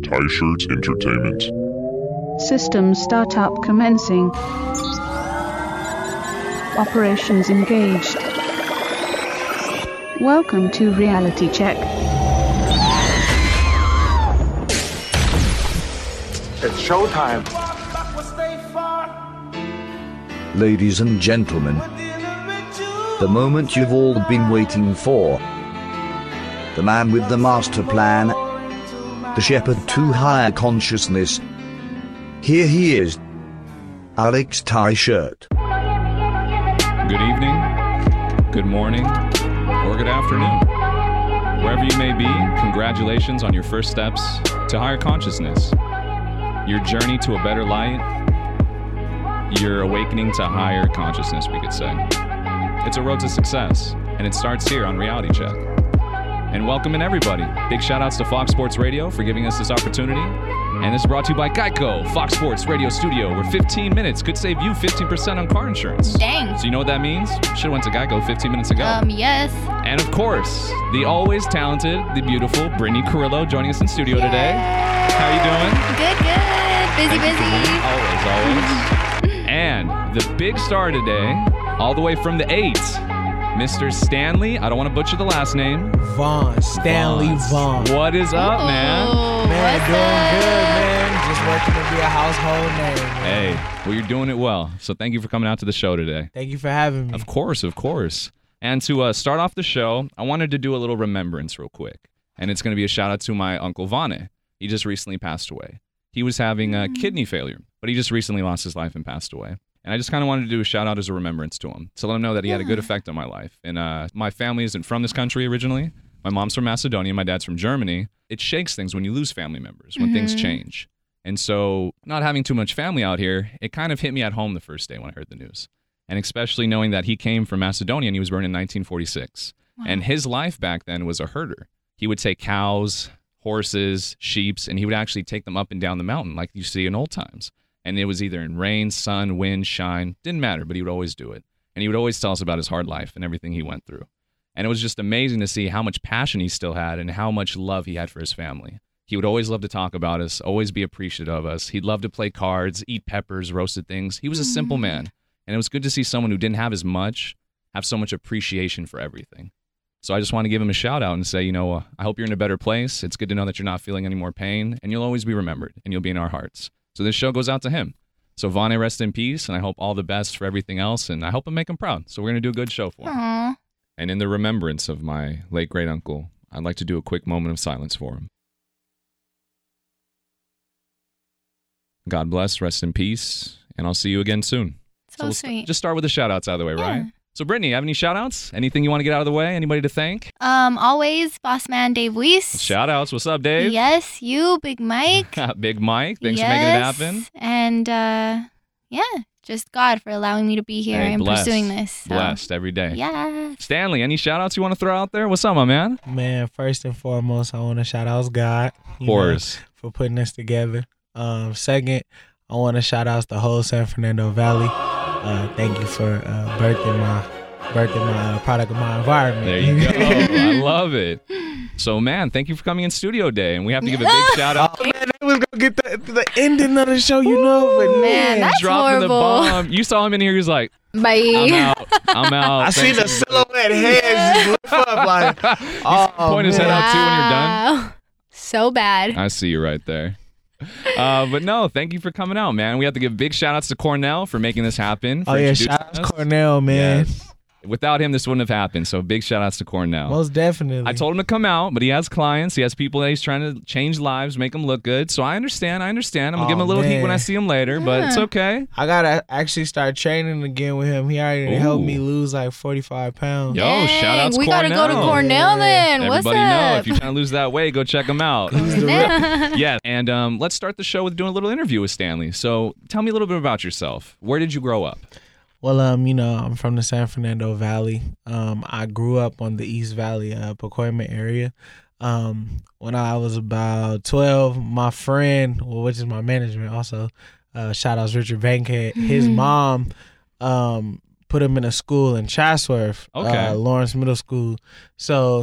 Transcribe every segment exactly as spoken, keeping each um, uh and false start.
Tie Shirts Entertainment. System startup commencing. Operations engaged. Welcome to Reality Check. It's showtime. Ladies and gentlemen, the moment you've all been waiting for. The man with the master plan, the shepherd to higher consciousness. Here he is, Alex Tie Shirt. Good evening, good morning, or good afternoon. Wherever you may be, congratulations on your first steps to higher consciousness. Your journey to a better light, your awakening to higher consciousness, we could say. It's a road to success, and it starts here on Reality Check. And welcome in everybody. Big shout outs to Fox Sports Radio for giving us this opportunity. And this is brought to you by Geico, Fox Sports Radio Studio, where fifteen minutes could save you fifteen percent on car insurance. Dang. So you know what that means? Should have went to Geico fifteen minutes ago. Um, yes. And of course, the always talented, the beautiful Brittany Carrillo joining us in studio Yay. today. How you doing? Good, good. Busy, Thank you busy. for- Always, always. And the big star today, all the way from the eight, Mister Stanley, I don't want to butcher the last name. Vaughn, Stanley Vaughn. What is up, Ooh, man? Man, what's doing up? good, man. Just working to be a household name, man. Hey, well, you're doing it well. So thank you for coming out to the show today. Thank you for having me. Of course, of course. And to uh, start off the show, I wanted to do a little remembrance real quick. And it's going to be a shout out to my Uncle Vane. He just recently passed away. He was having uh, kidney failure, but he just recently lost his life and passed away. And I just kind of wanted to do a shout out as a remembrance to him, to let him know that he had a good effect on my life. And uh, my family isn't from this country originally. My mom's from Macedonia. My dad's from Germany. It shakes things when you lose family members, when Mm-hmm. things change. And so not having too much family out here, it kind of hit me at home the first day when I heard the news. And especially knowing that he came from Macedonia and he was born in nineteen forty-six. Wow. And his life back then was a herder. He would take cows, horses, sheep, and he would actually take them up and down the mountain like you see in old times. And it was either in rain, sun, wind, shine, didn't matter, but he would always do it. And he would always tell us about his hard life and everything he went through. And it was just amazing to see how much passion he still had and how much love he had for his family. He would always love to talk about us, always be appreciative of us. He'd love to play cards, eat peppers, roasted things. He was a simple man. And it was good to see someone who didn't have as much have so much appreciation for everything. So I just want to give him a shout out and say, you know, uh, I hope you're in a better place. It's good to know that you're not feeling any more pain, and you'll always be remembered, and you'll be in our hearts. So this show goes out to him. So Vane, rest in peace, and I hope all the best for everything else, and I hope I make him proud. So we're going to do a good show for him. Aw. And in the remembrance of my late great uncle, I'd like to do a quick moment of silence for him. God bless, rest in peace, and I'll see you again soon. So let's sweet. Just start with the shout outs out of the way, Yeah. right? So Brittany, you have any shout outs? Anything you want to get out of the way? Anybody to thank? Um, always, boss man Dave Weiss. Shout outs. What's up, Dave? Yes, you, Big Mike. Big Mike. Thanks yes. for making it happen. And, uh, yeah, just God for allowing me to be here Hey, and blessed. pursuing this. So. Blessed every day. Yeah. Stanley, any shout outs you want to throw out there? What's up, my man? Man, first and foremost, I want to shout out God. Of you know, course. for putting us together. Um, second, I want to shout out the whole San Fernando Valley. Uh, thank you for uh, birthing my birthing my uh, product of my environment. There you go. I love it. So, man, thank you for coming in studio day. And we have to give a big shout out. Oh, man, I was going to get the, the ending of the show, you know, but Man, that's dropping the horrible. bomb. You saw him in here. He was like, Bye. I'm out. I'm out. I see Thanks, the everybody. silhouette hands just lift up like, oh, Point his head man. out too when you're done. Wow. So bad. I see you right there. Uh, but no, thank you for coming out, man. We have to give big shout outs to Cornell for making this happen. For Oh, yeah, introducing shout out to us. Cornell, man. Yes. Without him, this wouldn't have happened. So big shout outs to Cornell. Most definitely. I told him to come out, but he has clients. He has people that he's trying to change lives, make them look good. So I understand. I understand. I'm going to give him a Oh, little heat when I man. see him later, but it's okay. I gotta actually start training again with him. He already Ooh. helped me lose like forty-five pounds. Yo, Dang, shout outs we gotta go to Cornell. Cornell then. What's Everybody know up? if you're trying to lose that weight, go check him out. Cornell. Yes. And um, let's start the show with doing a little interview with Stanley. So tell me a little bit about yourself. Where did you grow up? Well, um, you know, I'm from the San Fernando Valley. Um, I grew up on the East Valley, uh, Pacoima area. Um, when I was about twelve, my friend, well, which is my management also, uh, shout outs Richard Bankhead, his mom, um, put him in a school in Chatsworth, Okay. uh, Lawrence Middle School. So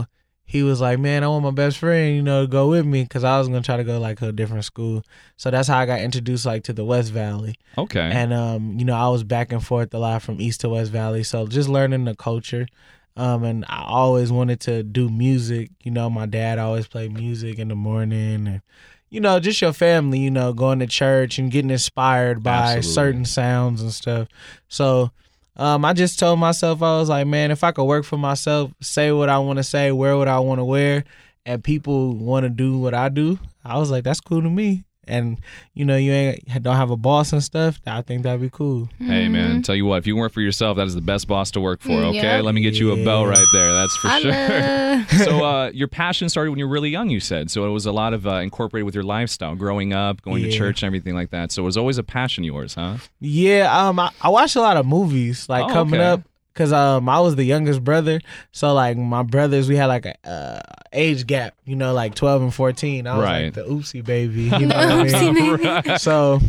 he was like, man, I want my best friend, you know, to go with me because I was going to try to go like to a different school. So that's how I got introduced like to the West Valley. Okay. And, um, you know, I was back and forth a lot from East to West Valley. So just learning the culture. Um, and I always wanted to do music. You know, my dad always played music in the morning. And, you know, just your family, you know, going to church and getting inspired by Absolutely. certain sounds and stuff. So Um, I just told myself, I was like, man, if I could work for myself, say what I want to say, wear what I want to wear, and people want to do what I do, I was like, that's cool to me. And, you know, you ain't don't have a boss and stuff, I think that'd be cool. Hey, man, tell you what, if you work for yourself, that is the best boss to work for, okay? Yeah. Let me get you a bell Yeah. right there. That's for Holla. sure. So uh, your passion started when you were really young, you said. So it was a lot of uh, incorporated with your lifestyle, growing up, going to Yeah. church and everything like that. So it was always a passion of yours, huh? Yeah, um, I, I watched a lot of movies, like, Oh, coming okay. up. Cause um I was the youngest brother, so like my brothers, we had like a uh, age gap, you know, like twelve and fourteen. I was Right. like the oopsie baby, you know what I mean? Oopsie baby. So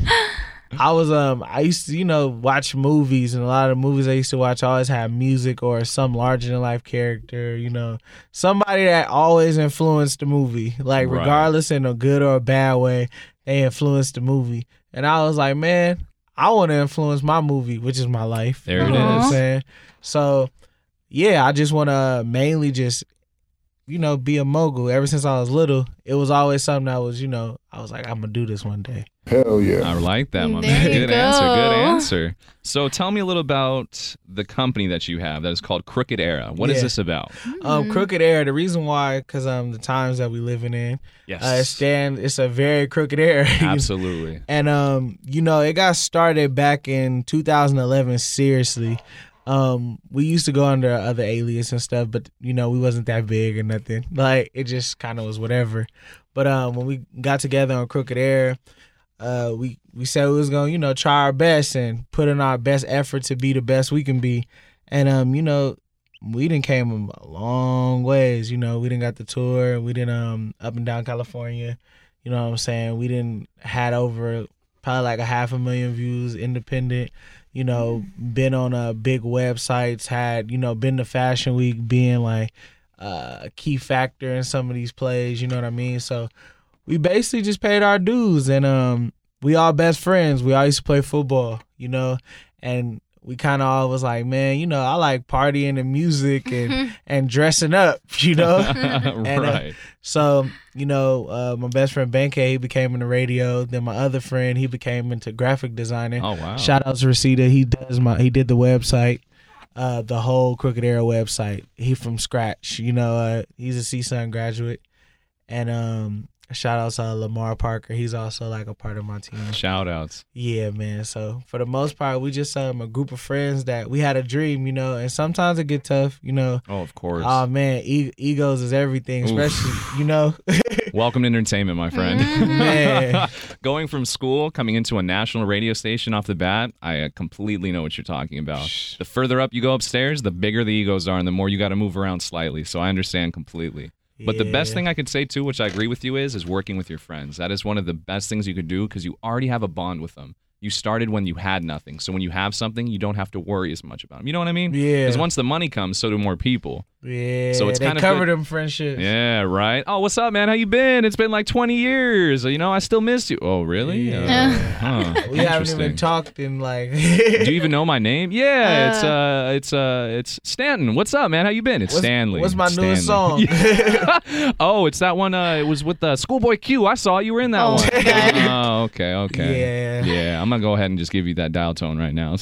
I was um I used to, you know, watch movies, and a lot of movies I used to watch always had music or some larger than life character, you know, somebody that always influenced the movie, like Right. regardless in a good or a bad way, they influenced the movie. And I was like, man, I want to influence my movie, which is my life. There you it know what is. I'm saying? So yeah, I just want to mainly just, you know, be a mogul. Ever since I was little, it was always something that was, you know, I was like, I'm gonna do this one day. Hell yeah. I like that, my There man. you Good answer. Good go. answer. So tell me a little about the company that you have that is called Crooked Era. What is Yeah. this about? Um, Crooked Era. The reason why, because um, the times that we living in, Yes. uh, it stand, it's a very crooked era. Absolutely. And um, you know, it got started back in two thousand eleven. Seriously, um, we used to go under other alias and stuff, but you know, we wasn't that big or nothing. Like it just kind of was whatever. But um, when we got together on Crooked Era, uh, we we said we was gonna, you know, try our best and put in our best effort to be the best we can be. And um, you know, we didn't came a long ways. You know, we didn't got the tour. We didn't um up and down California. You know what I'm saying? We didn't had over probably like a half a million views, independent. You know, been on uh, big websites. Had, you know, been to Fashion Week, being like uh, a key factor in some of these plays. You know what I mean? So we basically just paid our dues, and um, we all best friends. We all used to play football. You know, and we kind of all was like, man, you know, I like partying and music and, and dressing up, you know? And, uh, Right. so, you know, uh, my best friend Benkei, he became in the radio. Then my other friend, he became into graphic designing. Oh, wow. Shout out to Rashida. He does my, he did the website, uh, the whole Crooked Era website. He from scratch, you know, uh, he's a C S U N graduate. And um, shout out to Lamar Parker. He's also like a part of my team. Shout outs. Yeah, man. So for the most part, we just um a group of friends that we had a dream, you know, and sometimes it get tough, you know. Oh, of course. Oh man, e- egos is everything, Oof. especially, you know. Welcome to entertainment, my friend. Man. Going from school, coming into a national radio station off the bat, I uh, completely know what you're talking about. The further up you go upstairs, the bigger the egos are, and the more you got to move around slightly. So I understand completely. But the best Yeah. thing I could say too, which I agree with you, is is working with your friends. That is one of the best things you could do because you already have a bond with them. You started when you had nothing, so when you have something, you don't have to worry as much about them. You know what I mean? Yeah. Because once the money comes, so do more people. Yeah, So it's they kind of covered good- them friendships. Yeah, right. Oh, what's up, man? How you been? It's been like twenty years. You know, I still miss you. Oh, really? Yeah. Uh, huh. We haven't even Interesting. talked in like. Do you even know my name? Yeah, it's uh, it's uh, it's Stanton. What's up, man? How you been? It's What's- Stanley. what's my It's newest Stanley. song? Yeah. Oh, it's that one. Uh, it was with uh, Schoolboy Q. I saw it. You were in that Oh, one. okay. Oh, okay, okay. Yeah. Yeah, I'm gonna go ahead and just give you that dial tone right now.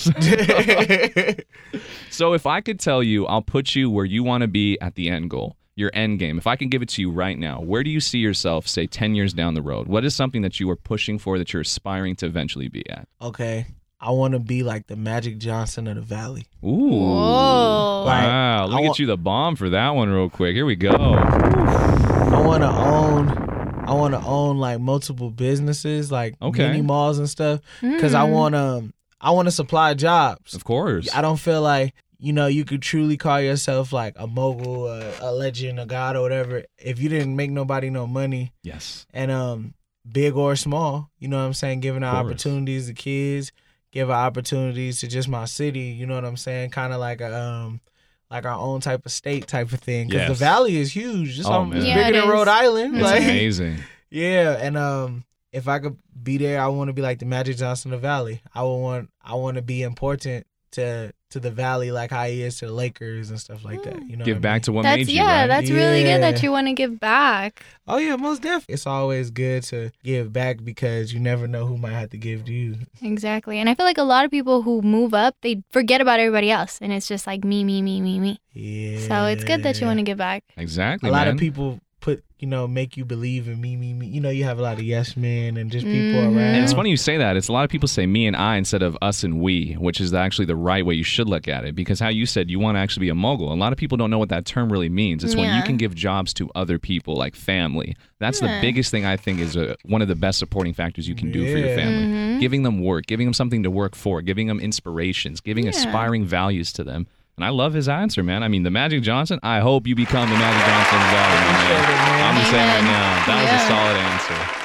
So if I could tell you, I'll put you where you want to be at the end goal, your end game. If I can give it to you right now, where do you see yourself, say, ten years down the road? What is something that you are pushing for that you're aspiring to eventually be at? Okay, I want to be like the Magic Johnson of the Valley. Ooh. Whoa. Wow. Like, Look I at want- you, the bomb for that one real quick. Here we go. I want to own. I want to own like multiple businesses, like Okay. mini malls and stuff, because I Mm. want to. I want to supply jobs. Of course. I don't feel like, you know, you could truly call yourself like a mogul, a, a legend, a god, or whatever if you didn't make nobody no money. Yes. And um, big or small, you know what I'm saying? Giving out course. opportunities to kids, give out opportunities to just my city. You know what I'm saying? Kind of like a um, like our own type of state type of thing. Because Yes. the valley is huge. It's, Oh, almost man. Yeah, bigger it than is. Rhode Island. It's like, amazing. Yeah, and um, if I could be there, I want to be like the Magic Johnson of the Valley. I would want, I want to be important to to the Valley, like how he is to the Lakers and stuff like that. You know, Give what I back mean? to what That's made you, yeah, right? that's really good that Yeah. you want to give back. Oh yeah, most definitely. It's always good to give back because you never know who might have to give to you. Exactly. And I feel like a lot of people who move up, they forget about everybody else and it's just like me, me, me, me, me. Yeah. So it's good that you want to give back. Exactly, A lot man. of people put, you know, make you believe in me, me, me. You know, you have a lot of yes men and just people Mhm. around. And it's funny you say that. It's a lot of people say me and I instead of us and we, which is actually the right way you should look at it. Because how you said you want to actually be a mogul. A lot of people don't know what that term really means. It's when you Yeah. can give jobs to other people, like family. That's the Yeah. biggest thing I think is a, one of the best supporting factors you can do for your Yeah. family. Mhm. Giving them work, giving them something to work for, giving them inspirations, giving Yeah. aspiring values to them. And I love his answer, man. I mean, the Magic Johnson, I hope you become the Magic Johnson of the Valley, my man. Appreciate it, man. I'm just saying right Amen. now, that was Yeah. a solid answer.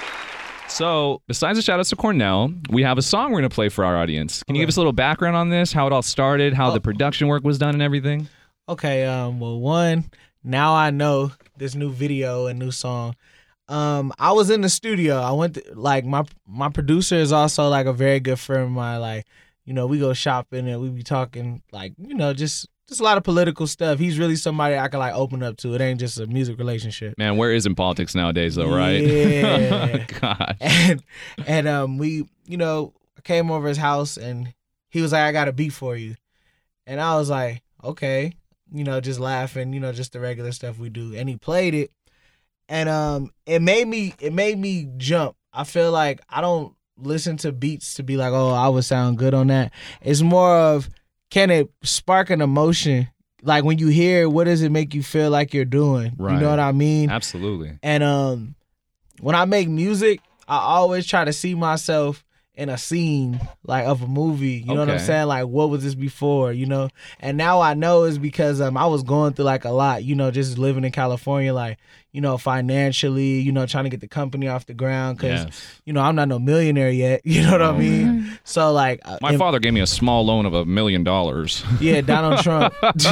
So, besides the shout outs to Cornell, we have a song we're going to play for our audience. Can you Okay. give us a little background on this, how it all started, how Oh. the production work was done and everything? Okay, um, well, one, now I know this new video and new song. Um, I was in the studio. I went to, like my my producer is also like a very good friend of mine. Like, you know, we go shopping and we be talking like, you know, just just a lot of political stuff. He's really somebody I can like open up to. It ain't just a music relationship. Man, where is in politics nowadays, though, right? Yeah. God. And and um we, you know, I came over his house and he was like, I got a beat for you. And I was like, okay, you know, just laughing, you know, just the regular stuff we do. And he played it. And um it made me it made me jump. I feel like I don't listen to beats to be like, oh, I would sound good on that. It's more of, can it spark an emotion? Like when you hear it, what does it make you feel like you're doing? Right. You know what I mean? Absolutely. And um, when I make music, I always try to see myself in a scene like of a movie. You know what I'm Okay. saying? Like, what was this before? You know? And now I know it's because um I was going through like a lot. You know, just living in California, like, you know, financially, you know, trying to get the company off the ground because Yes. you know I'm not no millionaire yet. You know what Oh, I mean? So like, uh, My and- father gave me a small loan of a million dollars. yeah, Donald Trump.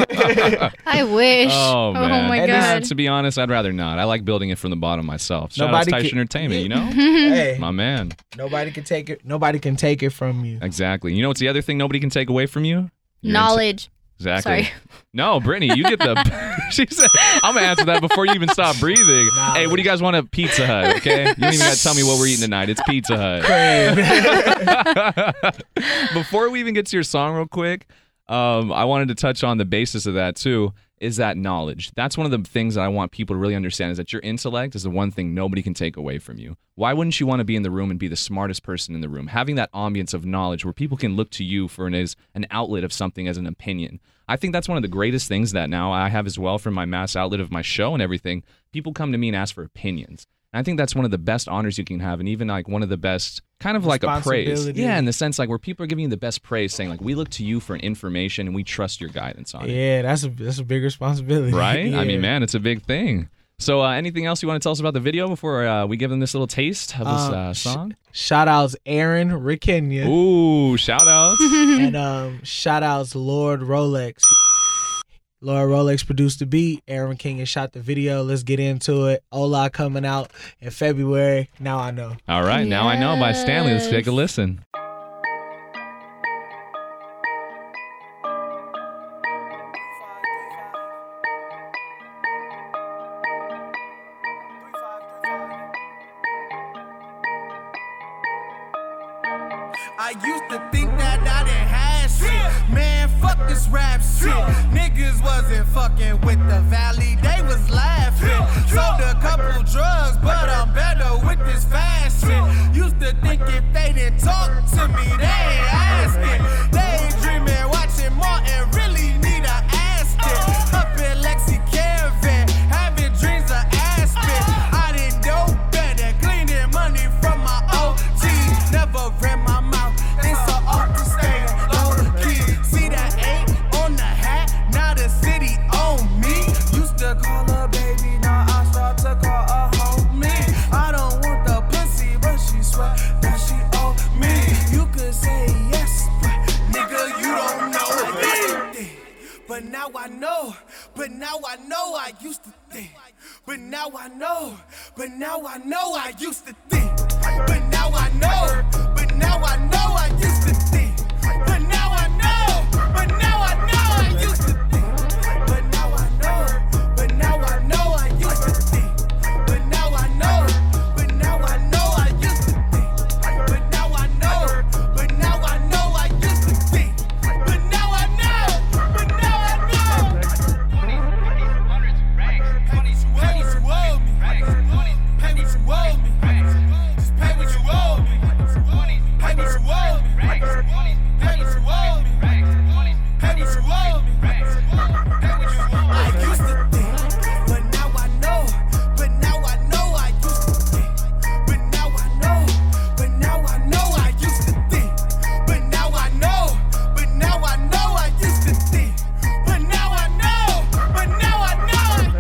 I wish. Oh, man. my And this- god. To be honest, I'd rather not. I like building it from the bottom myself. Shout out Nobody to Tyson can- Entertainment, you know? Hey, My man. nobody can take it. Nobody can take it from you. Exactly. You know what's the other thing nobody can take away from you? Your Knowledge. Exactly. Sorry. No, Brittany, you get the. She said, "I'm gonna answer that before you even stop breathing." Nah. Hey, what do you guys want at Pizza Hut? Okay, you don't even got to tell me what we're eating tonight. It's Pizza Hut. Before we even get to your song, real quick, um, I wanted to touch on the basis of that too. Is that knowledge? That's one of the things that I want people to really understand. Is that your intellect is the one thing nobody can take away from you. Why wouldn't you want to be in the room and be the smartest person in the room? Having that ambience of knowledge where people can look to you for an as an outlet of something as an opinion. I think that's one of the greatest things that now I have as well from my mass outlet of my show and everything. People come to me and ask for opinions. And I think that's one of the best honors you can have, and even like one of the best, kind of like a praise. Responsibility. Yeah, in the sense like where people are giving you the best praise, saying like, we look to you for information and we trust your guidance on it. Yeah, that's a that's a big responsibility. Right? I Yeah. mean, man, it's a big thing. So, uh, anything else you want to tell us about the video before uh, we give them this little taste of this Um, uh, sh- song? Shout outs Aaron Rickenya Ooh, shout out. and um shout outs Lord Rolex. Lord Rolex produced the beat. Aaron Kenya shot the video. Let's get into it. Ola coming out in February. Now I know. All right, now I know by Stanley. Let's take a Yes. listen. I used to think that I didn't have shit. Man, fuck this rap shit. Niggas wasn't fucking with the valley, they was laughing. Sold a couple drugs, but I'm better with this fast shit. Used to think if they didn't talk to me, they ain't asking. Daydreaming, watching Martin, really need a asking. Up in Lexi Caravan, having dreams of Aspen. I didn't know better, cleaning money from my O G. Never ran my mouth, they so off to stay low key. See that eight on the hat, now the city on me. Used to call her baby, now I start to call her homie. I don't want the pussy, but she swear that she owe me. You could say I know I used to think, but now I know, but now I know I used to think, but now I know, but now I know I used to think, but now I know, but now I know I used to think, but now I know, but now I know I used to think, but now I know, but now I know I used to think, but now I know, but now I know I used to think, but now I know, but now I know. Pay what you owe me. Pay what you owe me. Just pay what you owe me. Pay what you owe me. Pay what you owe me. Pay what you owe me. Pay what you owe me. I used to think, but now I know. But now I know I used to think. But now I know. But now I know I used to think. But now I know. But now I know I used to think. But now I know. But now I know.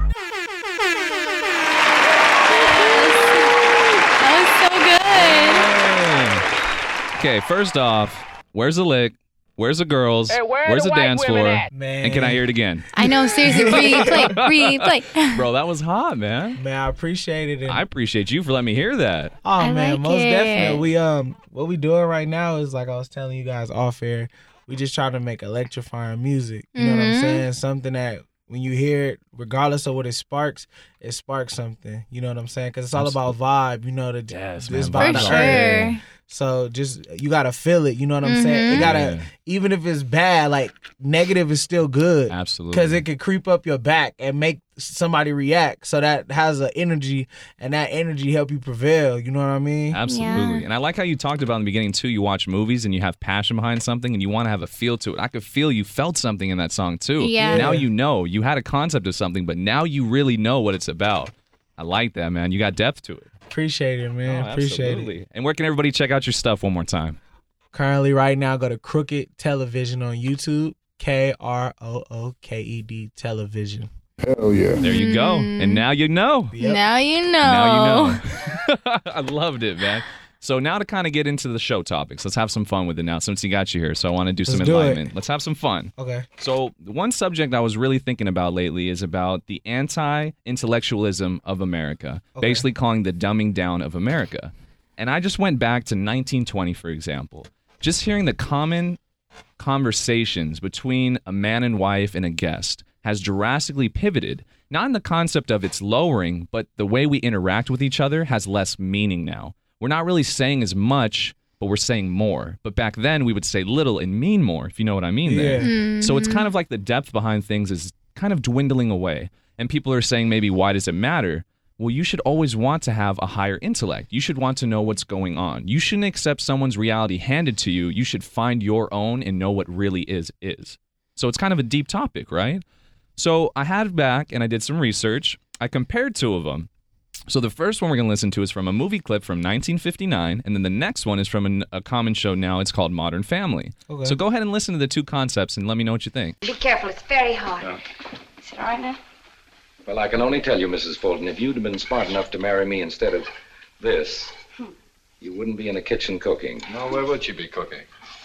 That was so good. Okay, first off, where's the lick? Where's the girls? Hey, where where's the the white dance women floor? at? Man. And can I hear it again? I know, seriously, replay, replay. Bro, that was hot, man. Man, I appreciate it. And, I appreciate you for letting me hear that. oh I man, like most it. definitely. We um, what we doing right now is like I was telling you guys off air. We just trying to make electrifying music. You know what I'm Mhm. saying? Something that when you hear it, regardless of what it sparks, it sparks something. You know what I'm saying? Because it's all about vibe. You know the Yes, this man, vibe For to earth. sure. So just you gotta feel it. You know what I'm saying? It Mhm. gotta Yeah. even if it's bad, like negative is still good. Absolutely. Because it could creep up your back and make somebody react. So that has an energy, and that energy help you prevail. You know what I mean? Absolutely. Yeah. And I like how you talked about in the beginning, too. You watch movies and you have passion behind something and you want to have a feel to it. I could feel you felt something in that song, too. Yeah. Now you know. You had a concept of something, but now you really know what it's about. I like that, man. You got depth to it. Appreciate it, man. Oh, Appreciate absolutely. it. And where can everybody check out your stuff one more time? Currently, right now, go to Crooked Television on YouTube. K R O O K E D Television. Hell yeah. There you go. And now you know. Yep. Now you know. Now you know. I loved it, man. So now to kind of get into the show topics, let's have some fun with it now since you got you here. So I want to do some Let's do it. enlightenment. Let's have some fun. Okay. So the one subject I was really thinking about lately is about the anti-intellectualism of America, Okay. basically calling the dumbing down of America. And I just went back to nineteen twenty, for example. Just hearing the common conversations between a man and wife and a guest has drastically pivoted, not in the concept of it's lowering, but the way we interact with each other has less meaning now. We're not really saying as much, but we're saying more. But back then, we would say little and mean more, if you know what I mean there. Yeah. So it's kind of like the depth behind things is kind of dwindling away. And people are saying maybe, why does it matter? Well, you should always want to have a higher intellect. You should want to know what's going on. You shouldn't accept someone's reality handed to you. You should find your own and know what really is is. So it's kind of a deep topic, right? So I had back and I did some research. I compared two of them. So the first one we're going to listen to is from a movie clip from nineteen fifty-nine, and then the next one is from an, a common show now. It's called Modern Family. Okay. So go ahead and listen to the two concepts and let me know what you think. Be careful, it's very hot. Is it all right now? Well, I can only tell you, Missus Fulton, if you'd have been smart enough to marry me instead of this, Hmm. you wouldn't be in the kitchen cooking. No, where would you be cooking?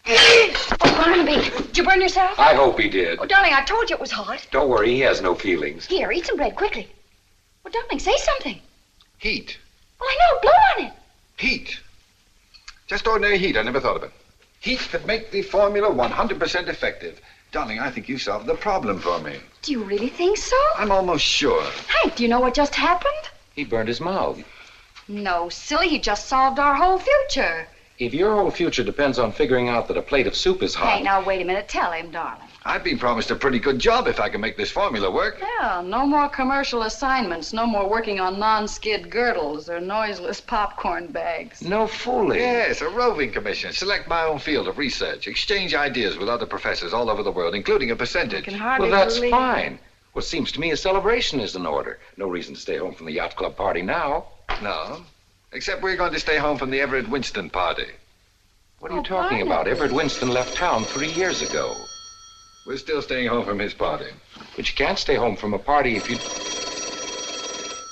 Oh, Barnaby, did you burn yourself? I hope he did. Oh, darling, I told you it was hot. Don't worry, he has no feelings. Here, eat some bread quickly. Well, darling, say something. Heat. Well, I know, blow on it. Heat. Just ordinary heat. I never thought of it. Heat could make the formula one hundred percent effective. Darling, I think you solved the problem for me. Do you really think so? I'm almost sure. Hank, do you know what just happened? He burned his mouth. No, silly, he just solved our whole future. If your whole future depends on figuring out that a plate of soup is hot... Hank, now wait a minute. Tell him, darling. I've been promised a pretty good job if I can make this formula work. Yeah, no more commercial assignments, no more working on non-skid girdles or noiseless popcorn bags. No fooling. Yes, a roving commission. Select my own field of research. Exchange ideas with other professors all over the world, including a percentage. I can hardly Well, that's believe fine. What seems to me a celebration is in order. No reason to stay home from the yacht club party now. No, except we're going to stay home from the Everett Winston party. What are you Oh, talking Barney. about? Everett Winston left town three years ago. We're still staying home from his party. But you can't stay home from a party if you...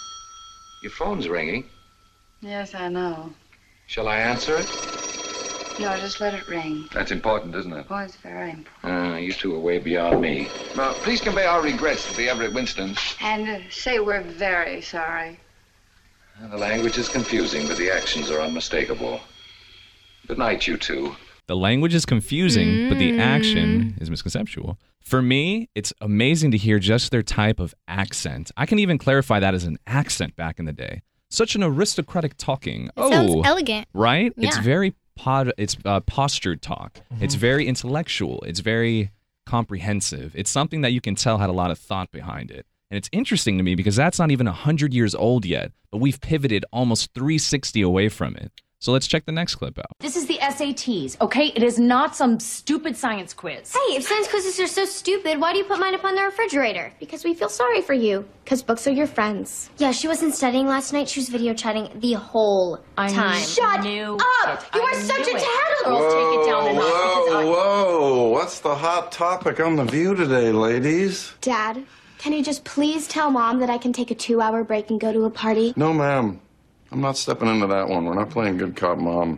Your phone's ringing. Yes, I know. Shall I answer it? No, just let it ring. That's important, isn't it? Oh, it's very important. Uh, you two are way beyond me. Well, please convey our regrets to the Everett Winstons. And uh, say we're very sorry. Uh, the language is confusing, but the actions are unmistakable. Good night, you two. The language is confusing, Mm. but the action is misconceptual. For me, it's amazing to hear just their type of accent. I can even clarify that as an accent back in the day. Such an aristocratic talking. It oh, sounds elegant. Right? It's Yeah. very pod. It's uh, postured talk. It's very intellectual. It's very comprehensive. It's something that you can tell had a lot of thought behind it. And it's interesting to me because that's not even one hundred years old yet, but we've pivoted almost three sixty away from it. So let's check the next clip out. This is the S A Ts, okay? It is not some stupid science quiz. Hey, if science quizzes are so stupid, why do you put mine up on the refrigerator? Because we feel sorry for you. Because books are your friends. Yeah, she wasn't studying last night. She was video chatting the whole I time. Shut knew up! it. You I are such a knew it. tattletale. Girls, take it down a notch because I... whoa! What's the hot topic on The View today, ladies? Dad, can you just please tell Mom that I can take a two-hour break and go to a party? No, ma'am. I'm not stepping into that one. We're not playing good cop mom.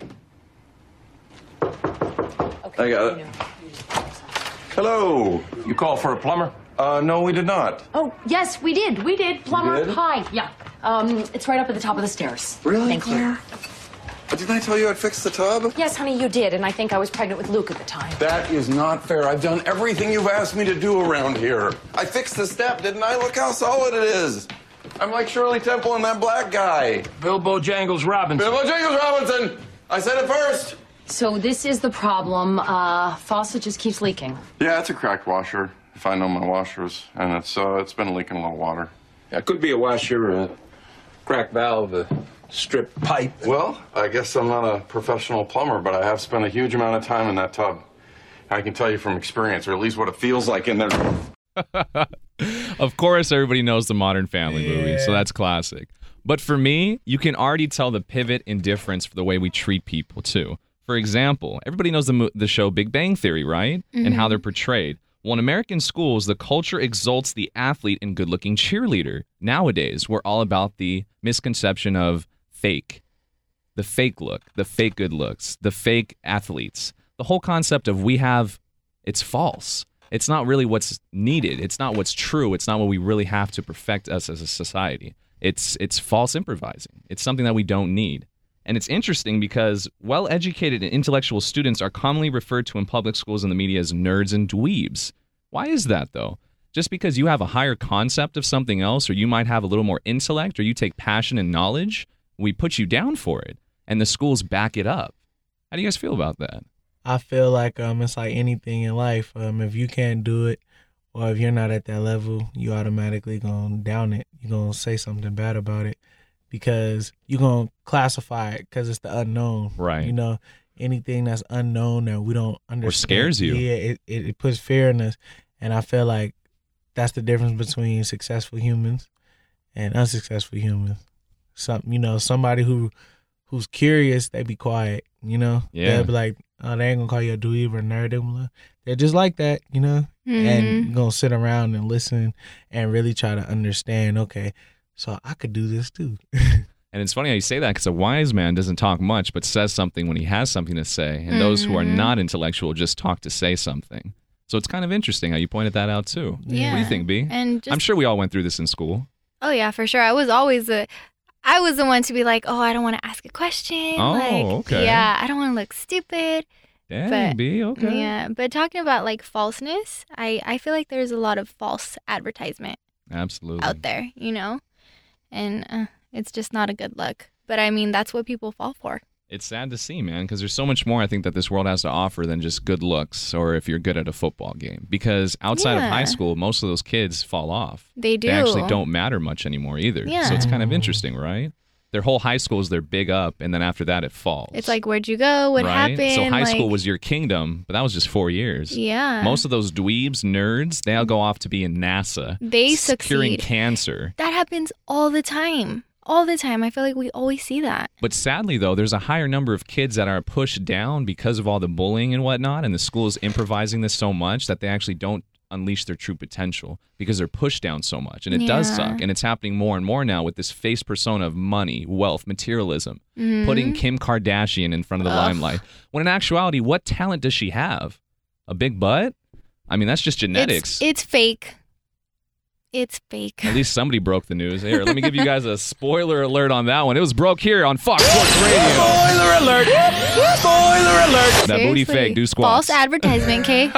Okay, I got it. Hello. You called for a plumber? Uh, no, we did not. Oh, yes, we did. We did. Plumber did? Hi. Yeah. Um, it's right up at the top of the stairs. Really? Thank you. But didn't I tell you I'd fix the tub? Yes, honey, you did, and I think I was pregnant with Luke at the time. That is not fair. I've done everything you've asked me to do around here. I fixed the step, didn't I? Look how solid it is. I'm like Shirley Temple and that black guy. Bilbo Jangles Robinson. Bilbo Jangles Robinson! I said it first! So this is the problem. Uh, faucet just keeps leaking. Yeah, it's a cracked washer, if I know my washers. And it's uh, it's been leaking a little water. Yeah, it could be a washer, a cracked valve, a stripped pipe. Well, I guess I'm not a professional plumber, but I have spent a huge amount of time in that tub. I can tell you from experience, or at least what it feels like in there. Of course, everybody knows the Modern Family Yeah. movie, so that's classic. But for me, you can already tell the pivot in difference for the way we treat people, too. For example, everybody knows the, mo- the show Big Bang Theory, right? And how they're portrayed. Well, in American schools, the culture exalts the athlete and good-looking cheerleader. Nowadays, we're all about the misconception of fake. The fake look, the fake good looks, the fake athletes. The whole concept of we have, it's false. It's not really what's needed. It's not what's true. It's not what we really have to perfect us as a society. It's it's false improvising. It's something that we don't need. And it's interesting because well-educated and intellectual students are commonly referred to in public schools and the media as nerds and dweebs. Why is that, though? Just because you have a higher concept of something else, or you might have a little more intellect, or you take passion and knowledge, we put you down for it, and the schools back it up. How do you guys feel about that? I feel like um, it's like anything in life. Um, if you can't do it, or if you're not at that level, you automatically gonna down it. You're gonna say something bad about it because you're gonna classify it because it's the unknown. Right. You know, anything that's unknown that we don't understand. Or scares you. Yeah, it, it, it puts fear in us. And I feel like that's the difference between successful humans and unsuccessful humans. Some, you know, somebody who who's curious, they be quiet, you know? Yeah. They'll be like, oh, they ain't gonna call you a dweeb or a nerd. They're like- They're just like that, you know? Mhm. And gonna sit around and listen and really try to understand, okay, so I could do this too. And it's funny how you say that because a wise man doesn't talk much but says something when he has something to say. And those who are Mhm. not intellectual just talk to say something. So it's kind of interesting how you pointed that out too. Yeah. What do you think, B? And just, I'm sure we all went through this in school. Oh yeah, for sure. I was always the, I was the one to be like, oh, I don't want to ask a question. Oh, like, okay. Yeah, I don't want to look stupid. Dang, But- B, okay. Yeah, but talking about like falseness, I I feel like there's a lot of false advertisement Absolutely. out there, you know, and uh, it's just not a good look. But I mean, that's what people fall for. It's sad to see, man, because there's so much more I think that this world has to offer than just good looks or if you're good at a football game. Because outside of Yeah. high school, most of those kids fall off. They do. They actually don't matter much anymore either. Yeah. So it's kind of interesting, right? Their whole high school is their big up, and then after that, it falls. It's like, where'd you go? What right? happened? So high school Like, was your kingdom, but that was just four years. Yeah. Most of those dweebs, nerds, they all go off to be in NASA. They curing succeed. cancer. That happens all the time. All the time. I feel like we always see that. But sadly, though, there's a higher number of kids that are pushed down because of all the bullying and whatnot, and the school is improvising this so much that they actually don't unleash their true potential because they're pushed down so much. And it does Yeah. suck. And it's happening more and more now with this face persona of money, wealth, materialism, Mhm. putting Kim Kardashian in front of the Ugh. limelight. When in actuality, what talent does she have? A big butt? I mean, that's just genetics. It's, it's fake. It's fake. At least somebody broke the news. Here, let me give you guys a spoiler alert on that one. It was broke here on Fox Sports Radio. Spoiler alert! Spoiler alert! That booty Seriously. fake. Do squats. False advertisement, Kay.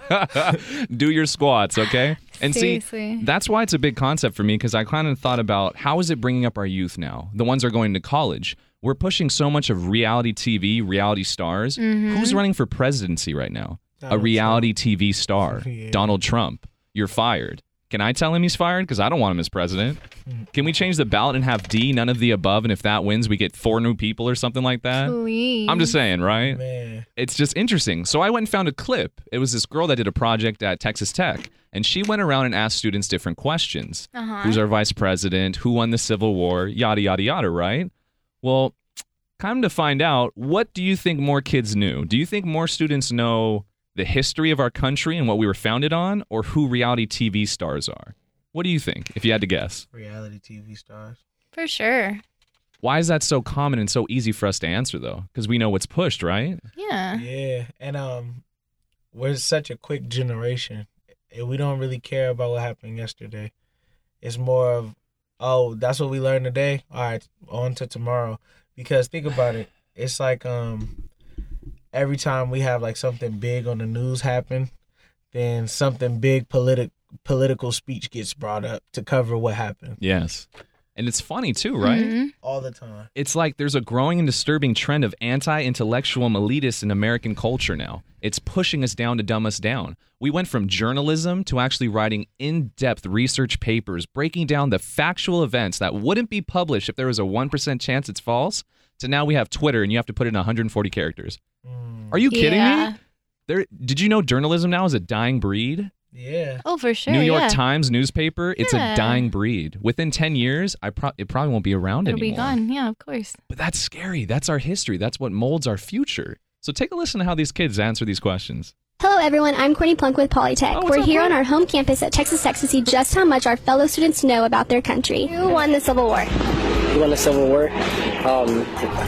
Do your squats, okay? And Seriously. see, that's why it's a big concept for me, because I kind of thought about how is it bringing up our youth now? The ones that are going to college. We're pushing so much of reality T V, reality stars. Mhm. Who's running for presidency right now? Donald a reality T V star. Yeah. Donald Trump. You're fired. Can I tell him he's fired? Because I don't want him as president. Can we change the ballot and have D, none of the above, and if that wins, we get four new people or something like that? Please. I'm just saying, right? Man. It's just interesting. So I went and found a clip. It was this girl that did a project at Texas Tech, and she went around and asked students different questions. Uh-huh. Who's our vice president? Who won the Civil War? Yada, yada, yada, right? Well, come to find out, what do you think more kids knew? Do you think more students know the history of our country and what we were founded on, or who reality T V stars are? What do you think, if you had to guess? Reality T V stars. For sure. Why is that so common and so easy for us to answer, though? Because we know what's pushed, right? Yeah. Yeah, and um, we're such a quick generation. And we don't really care about what happened yesterday. It's more of, oh, that's what we learned today. All right, on to tomorrow. Because think about it, it's like um, every time we have like something big on the news happen, then something big politic political speech gets brought up to cover what happened. Yes. And it's funny, too, right? Mhm. All the time. It's like there's a growing and disturbing trend of anti-intellectual elitists in American culture now. It's pushing us down to dumb us down. We went from journalism to actually writing in-depth research papers, breaking down the factual events that wouldn't be published if there was a one percent chance it's false, to now we have Twitter and you have to put it in one hundred forty characters. Are you kidding Yeah. me? There, did you know journalism now is a dying breed? Yeah. Oh, for sure. New York yeah. Times newspaper, it's Yeah. a dying breed. Within ten years, I pro- it probably won't be around It'll anymore. be gone. Yeah, of course. But that's scary. That's our history. That's what molds our future. So take a listen to how these kids answer these questions. Hello everyone, I'm Courtney Plunk with Polytech. Oh, We're up, here on Courtney? our home campus at Texas Tech to see just how much our fellow students know about their country. Who won the Civil War? Who won the Civil War? Um,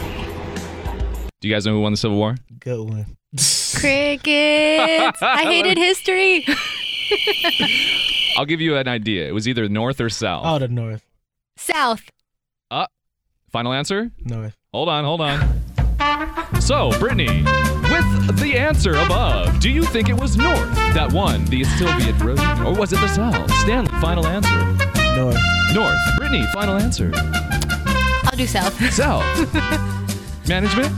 Do you guys know who won the Civil War? Good one. Crickets. I hated history. I'll give you an idea. It was either North or South. Oh, the North. South. Uh, final answer? North. Hold on, hold on. So, Brittany, with the answer above, do you think it was North that won the Soviet Revolution, or was it the South? Stanley, final answer. North. North. Brittany, final answer. I'll do South. South. Management?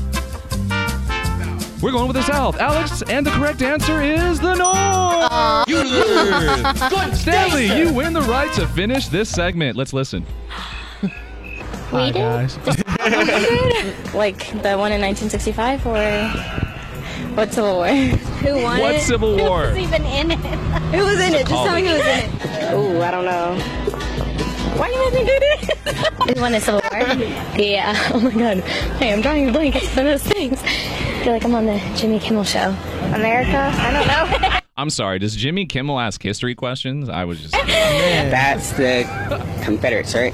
We're going with the South. Alex, and the correct answer is the North. You lose. Good Stanley, you win the right to finish this segment. Let's listen. Hi, guys. Like the one in nineteen sixty-five, or what Civil War? Who won What it? Civil War? Who was even in it? Who was in it? Just tell me who was in it. Ooh, I don't know. Why you making me do this? Who won the Civil War? Yeah. Oh my God. Hey, I'm drawing a blank. It's one of those things. I feel like I'm on the Jimmy Kimmel Show. America? I don't know. I'm sorry, does Jimmy Kimmel ask history questions? I was just... that's the Confederates, right?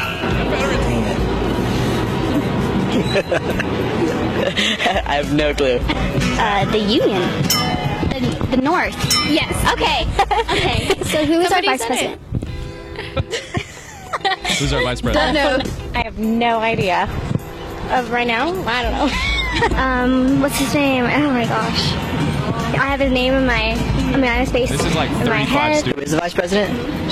I have no clue. Uh, the Union. The, the North. Yes. Okay. Okay. So who is Somebody our vice said president? Who's our vice president? Don't know. I have no idea. Of right now? I don't know. um, what's his name? Oh my gosh. I have his name in my, in my space. This is like in my thirty-five head. students. Who is the vice president?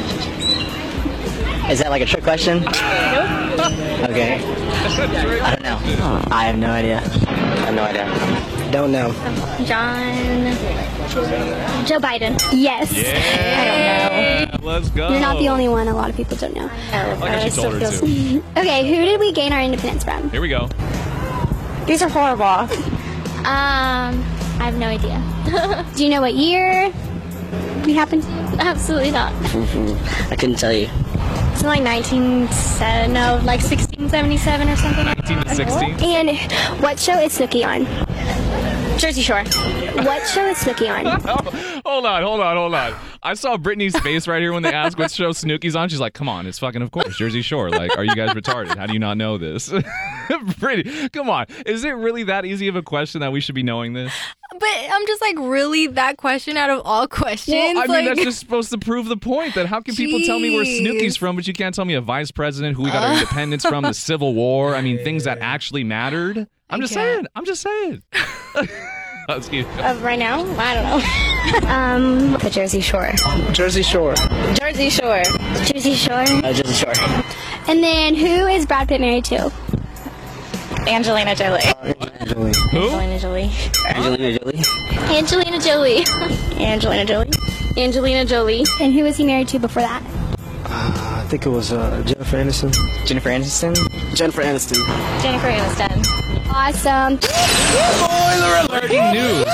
Is that like a trick question? Okay. I don't know. I have no idea. I have no idea. Don't know. John. Joe Biden. Yes. Yeah. I don't know. Let's go. You're not the only one. A lot of people don't know. I guess you told her to. Okay, who did we gain our independence from? Here we go. These are horrible. Um, I have no idea. Do you know what year we happened to? Absolutely not. I couldn't tell you. Something like nineteen seven, no, like sixteen seventy-seven or something. nineteen to sixteen? And what show is Snooki on? Jersey Shore. What show is Snooki on? Hold on, hold on, hold on. I saw Brittany's face right here when they asked what show Snooki's on. She's like, come on, it's fucking, of course, Jersey Shore. Like, are you guys retarded? How do you not know this? Brittany, come on. Is it really that easy of a question that we should be knowing this? But I'm just like, really, that question out of all questions? Well, I mean, like, that's just supposed to prove the point that how can people tell me where Snooki's from, but you can't tell me a vice president, who we got our Uh. independence from, the Civil War. I mean, things that actually mattered. I'm just saying. I'm just saying. Let's keep going. Uh, right now? I don't know. um, the Jersey Shore. Jersey Shore. Jersey Shore. Jersey Shore. Uh, Jersey Shore. And then who is Brad Pitt married to? Angelina Jolie. Angelina. Who? Angelina Jolie. Angelina Jolie. Angelina Jolie. Angelina Jolie. Angelina Jolie. And who was he married to before that? Uh, I think it was uh, Jennifer Aniston. Jennifer Aniston. Jennifer Aniston. Jennifer Aniston. Awesome. Breaking news.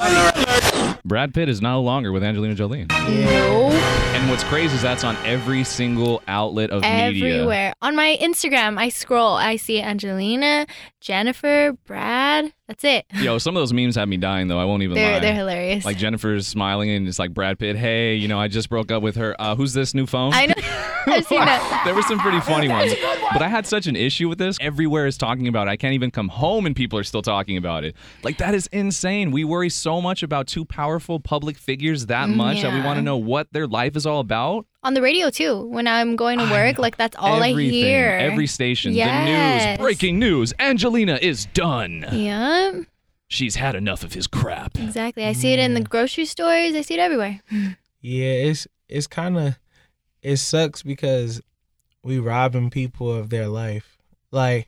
Brad Pitt is no longer with Angelina Jolie. No. And what's crazy is that's on every single outlet of media. Everywhere. On my Instagram, I scroll. I see Angelina, Jennifer, Brad. That's it. Yo, some of those memes have me dying, though. I won't even They're- lie. they're hilarious. Like Jennifer's smiling and it's like Brad Pitt, hey, you know, I just broke up with her. Uh, who's this new phone? I know. I've seen that. There were some pretty funny ones. But I had such an issue with this. Everywhere is talking about it. I can't even come home and people are still talking about it. Like, that is insane. We worry so much about two powerful public figures that Mm, much that we yeah. want to know what their life is all about. On the radio, too. When I'm going to work, like, that's all Everything, I hear. Every station. Yes. The news. Breaking news. Angelina is done. Yeah, She's had enough of his crap. exactly. I see it in the grocery stores. I see it everywhere. Yeah, it's it's kind of it sucks because we robbing people of their life. Like,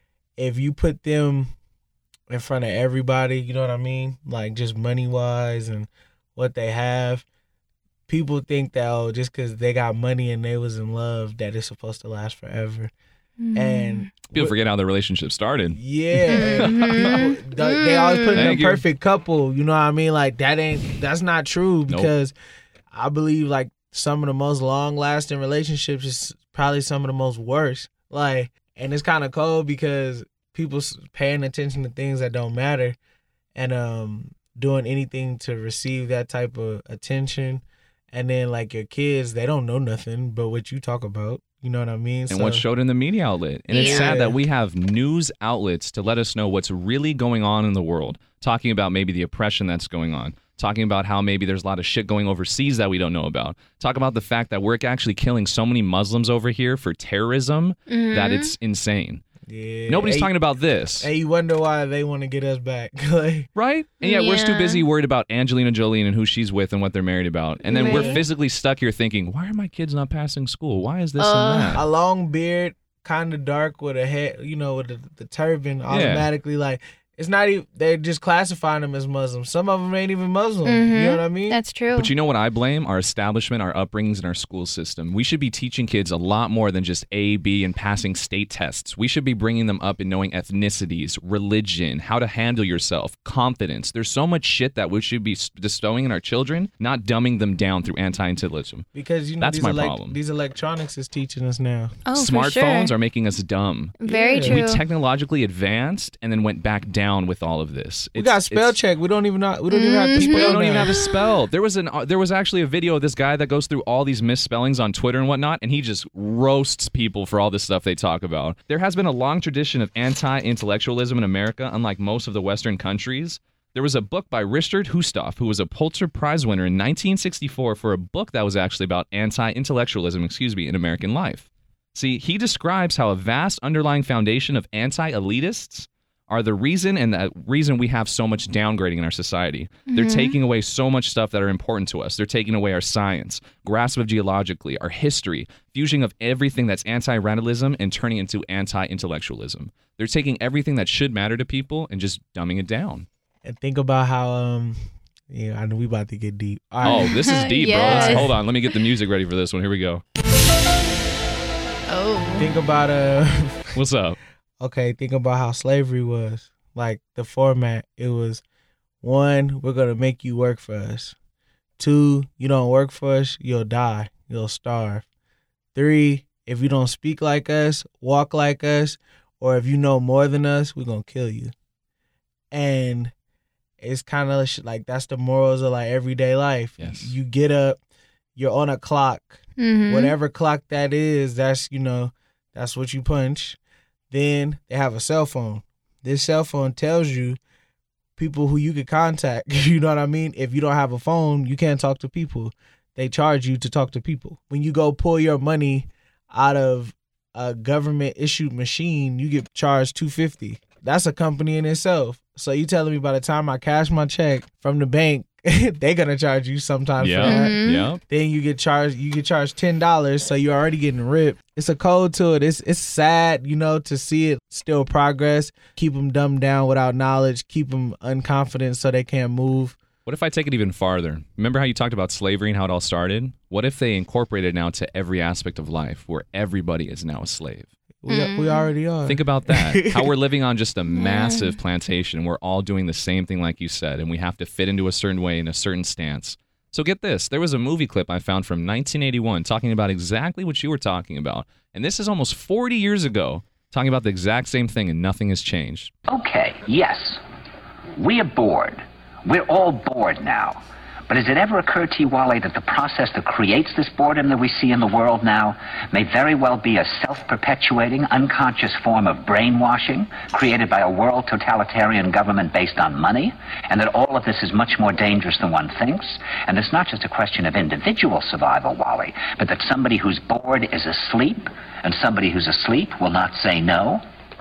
if you put them in front of everybody, you know what I mean? Like, just money wise and what they have, people think that, oh, just because they got money and they was in love, that it's supposed to last forever. Mm. And People forget how their relationship started. yeah, Mhm. they, they always put in Thank a you. perfect couple. You know what I mean? Like, that ain't that's not true, Nope. because I believe like some of the most long lasting relationships is probably some of the most worst. Like, and it's kind of cold because people s- paying attention to things that don't matter, and um doing anything to receive that type of attention. And then like your kids, they don't know nothing but what you talk about. You know what I mean? And what's showed in the media outlet. And it's Yeah. sad that we have news outlets to let us know what's really going on in the world, talking about maybe the oppression that's going on, talking about how maybe there's a lot of shit going overseas that we don't know about, talk about the fact that we're actually killing so many Muslims over here for terrorism Mhm. that it's insane. Yeah. Nobody's Hey, talking about this. And you wonder why they want to get us back. Like, right? And yet we're too Yeah. busy worried about Angelina Jolie and who she's with and what they're married about. And then we're Right. physically stuck here thinking, why are my kids not passing school? Why is this Uh, and that? a long beard, kind of dark with a head, you know, with the, the turban, automatically like it's not even. They're just classifying them as Muslims. Some of them ain't even Muslim. You know what I mean? That's true. But you know what I blame? Our establishment, our upbringings, and our school system. We should be teaching kids a lot more than just A, B, and passing state tests. We should be bringing them up in knowing ethnicities, religion, how to handle yourself, confidence. There's so much shit that we should be bestowing in our children, not dumbing them down through anti-intellectualism. Because you know That's these, my elec- problem. these electronics is teaching us now. Oh, for Smartphones sure. are making us dumb. Very Yeah. We true. technologically advanced and then went back down with all of this. We It's- got spell it's- check. We don't even know. We don't even have to People spell. don't even now. have to spell. There was an uh, there was actually a video of this guy that goes through all these misspellings on Twitter and whatnot, and he just roasts people for all this stuff they talk about. There has been a long tradition of anti-intellectualism in America, unlike most of the Western countries. There was a book by Richard Hustoff, who was a Pulitzer Prize winner in nineteen sixty-four for a book that was actually about anti-intellectualism, excuse me, in American life. See, he describes how a vast underlying foundation of anti-elitists are the reason and the reason we have so much downgrading in our society. They're Mhm. taking away so much stuff that are important to us. They're taking away our science, grasp of geologically, our history, fusion of everything that's anti-radicalism and turning it into anti-intellectualism. They're taking everything that should matter to people and just dumbing it down. And think about how um, yeah, I know we about to get deep. All Oh, right. this is deep, bro. Let's, hold on. Let me get the music ready for this one. Here we go. Oh. Think about uh. What's up? Okay, think about how slavery was. Like the format, it was one, we're gonna make you work for us. Two, you don't work for us, you'll die. You'll starve. Three, if you don't speak like us, walk like us, or if you know more than us, we're gonna kill you. And it's kind of like that's the morals of like everyday life. Yes. You get up, you're on a clock, Mhm. whatever clock that is. That's you know, that's what you punch. Then they have a cell phone. This cell phone tells you people who you could contact. You know what I mean? If you don't have a phone, you can't talk to people. They charge you to talk to people. When you go pull your money out of a government issued machine, you get charged two hundred fifty dollars. That's a company in itself. So you telling me by the time I cash my check from the bank, they're gonna charge you sometime Yeah, for that. Mhm. yeah. Then you get charged. You get charged ten dollars, so you're already getting ripped. It's a code to it. It's it's sad, you know, to see it still progress. Keep them dumbed down without knowledge. Keep them unconfident so they can't move. What if I take it even farther? Remember how you talked about slavery and how it all started? What if they incorporated it now to every aspect of life where everybody is now a slave? We we already are. Think about that. How we're living on just a massive plantation. We're all doing the same thing like you said, and we have to fit into a certain way in a certain stance. So get this. There was a movie clip I found from nineteen eighty-one talking about exactly what you were talking about. And this is almost forty years ago talking about the exact same thing, and nothing has changed. Okay, yes. We are bored. We're all bored now. But has it ever occurred to you, Wally, that the process that creates this boredom that we see in the world now may very well be a self-perpetuating, unconscious form of brainwashing created by a world totalitarian government based on money, and that all of this is much more dangerous than one thinks? And it's not just a question of individual survival, Wally, but that somebody who's bored is asleep, and somebody who's asleep will not say no?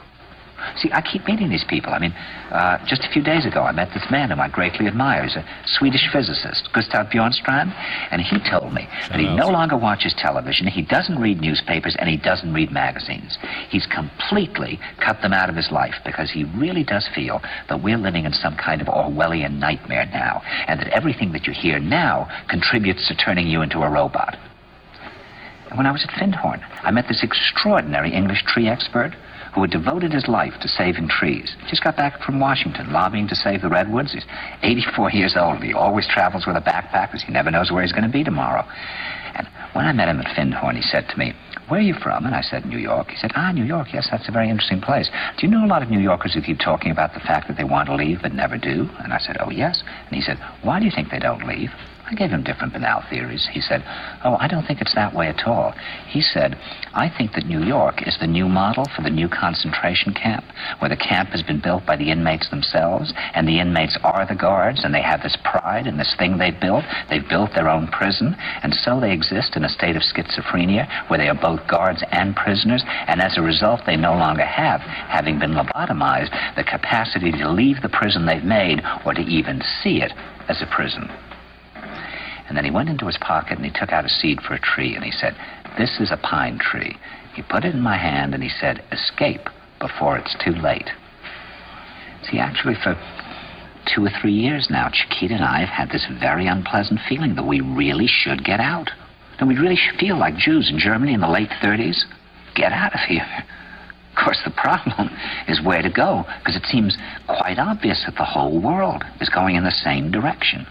See, I keep meeting these people. I mean, uh, just a few days ago, I met this man whom I greatly admire. He's a Swedish physicist, Gustav Bjornstrand, and he told me that he no longer watches television, he doesn't read newspapers, and he doesn't read magazines. He's completely cut them out of his life because he really does feel that we're living in some kind of Orwellian nightmare now, and that everything that you hear now contributes to turning you into a robot. And when I was at Findhorn, I met this extraordinary English tree expert who had devoted his life to saving trees. Just got back from Washington, lobbying to save the redwoods. He's eighty-four years old. He always travels with a backpack because he never knows where he's going to be tomorrow. And when I met him at Findhorn, he said to me, "Where are you from?" And I said, "New York." He said, "Ah, New York, yes, that's a very interesting place. Do you know a lot of New Yorkers who keep talking about the fact that they want to leave but never do?" And I said, "Oh, yes." And he said, "Why do you think they don't leave?" I gave him different banal theories. He said, "Oh, I don't think it's that way at all." He said, "I think that New York is the new model for the new concentration camp, where the camp has been built by the inmates themselves, and the inmates are the guards, and they have this pride in this thing they've built. They've built their own prison, and so they exist in a state of schizophrenia, where they are both guards and prisoners, and as a result, they no longer have, having been lobotomized, the capacity to leave the prison they've made, or to even see it as a prison." And then he went into his pocket and he took out a seed for a tree and he said, "This is a pine tree." He put it in my hand and he said, "Escape before it's too late." See, actually for two or three years now, Chiquita and I have had this very unpleasant feeling that we really should get out. And we really should feel like Jews in Germany in the late thirties. Get out of here. Of course, the problem is where to go, because it seems quite obvious that the whole world is going in the same direction.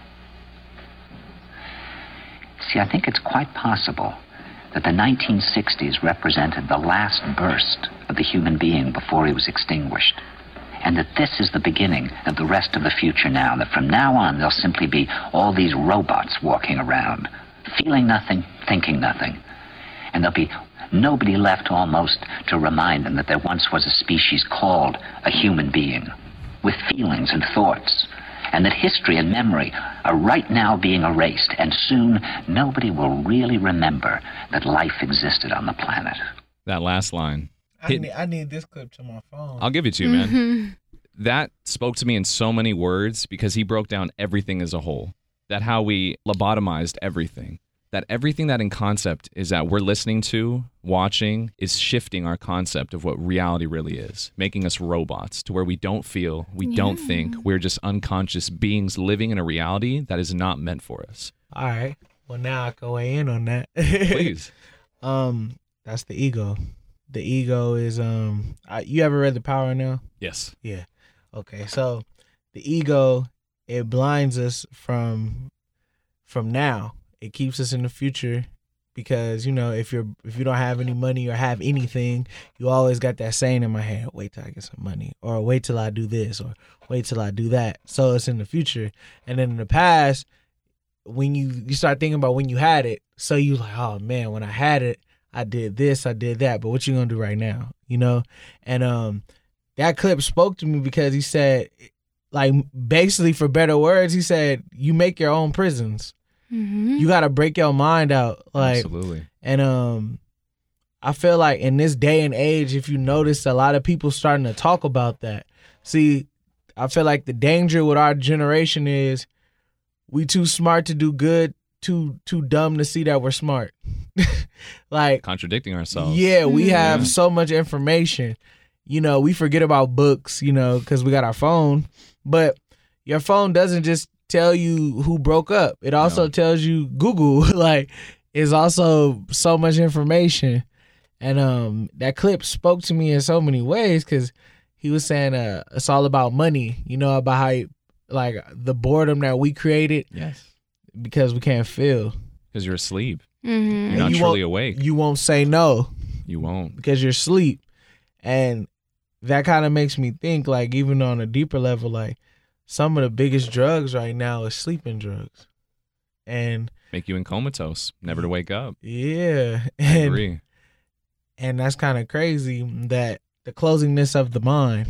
See, I think it's quite possible that the nineteen sixties represented the last burst of the human being before he was extinguished. And that this is the beginning of the rest of the future now, that from now on there'll simply be all these robots walking around, feeling nothing, thinking nothing. And there'll be nobody left almost to remind them that there once was a species called a human being, with feelings and thoughts. And that history and memory are right now being erased, and soon nobody will really remember that life existed on the planet. That last line. I need, I need this clip to my phone. I'll give it to you, man. Mm-hmm. That spoke to me in so many words because he broke down everything as a whole. That how we lobotomized everything. That everything that in concept is that we're listening to, watching, is shifting our concept of what reality really is, making us robots to where we don't feel, we yeah. don't think, we're just unconscious beings living in a reality that is not meant for us. All right. Well, now I can weigh in on that. Please. Um, that's the ego. The ego is um. I, you ever read The Power Now? Yes. Yeah. Okay. So the ego, it blinds us from from now. It keeps us in the future because, you know, if you're if you don't have any money or have anything, you always got that saying in my head, wait till I get some money, or wait till I do this, or wait till I do that. So it's in the future. And then in the past, when you, you start thinking about when you had it, so you like, oh man, when I had it, I did this, I did that, but what you gonna do right now, you know? And um, that clip spoke to me because he said, like, basically for better words, he said, you make your own prisons. Mm-hmm. You got to break your mind out. Like, absolutely. And um, I feel like in this day and age, if you notice, a lot of people starting to talk about that. See, I feel like the danger with our generation is we too smart to do good, too too dumb to see that we're smart. Like, contradicting ourselves. Yeah, we have Yeah. so much information. You know, we forget about books, you know, because we got our phone. But your phone doesn't just tell you who broke up. It also No. tells you Google. Like, it's also so much information. And um, that clip spoke to me in so many ways because he was saying uh, it's all about money, you know, about how, you, like, the boredom that we created. Yes. Because we can't feel. Because you're asleep. Mm-hmm. You're not you truly won't- awake. You won't say no. You won't. Because you're asleep. And that kind of makes me think, like, even on a deeper level, like, some of the biggest drugs right now is sleeping drugs. And Make you in comatose, never to wake up. yeah. I And, agree. and that's kind of crazy that the closingness of the mind,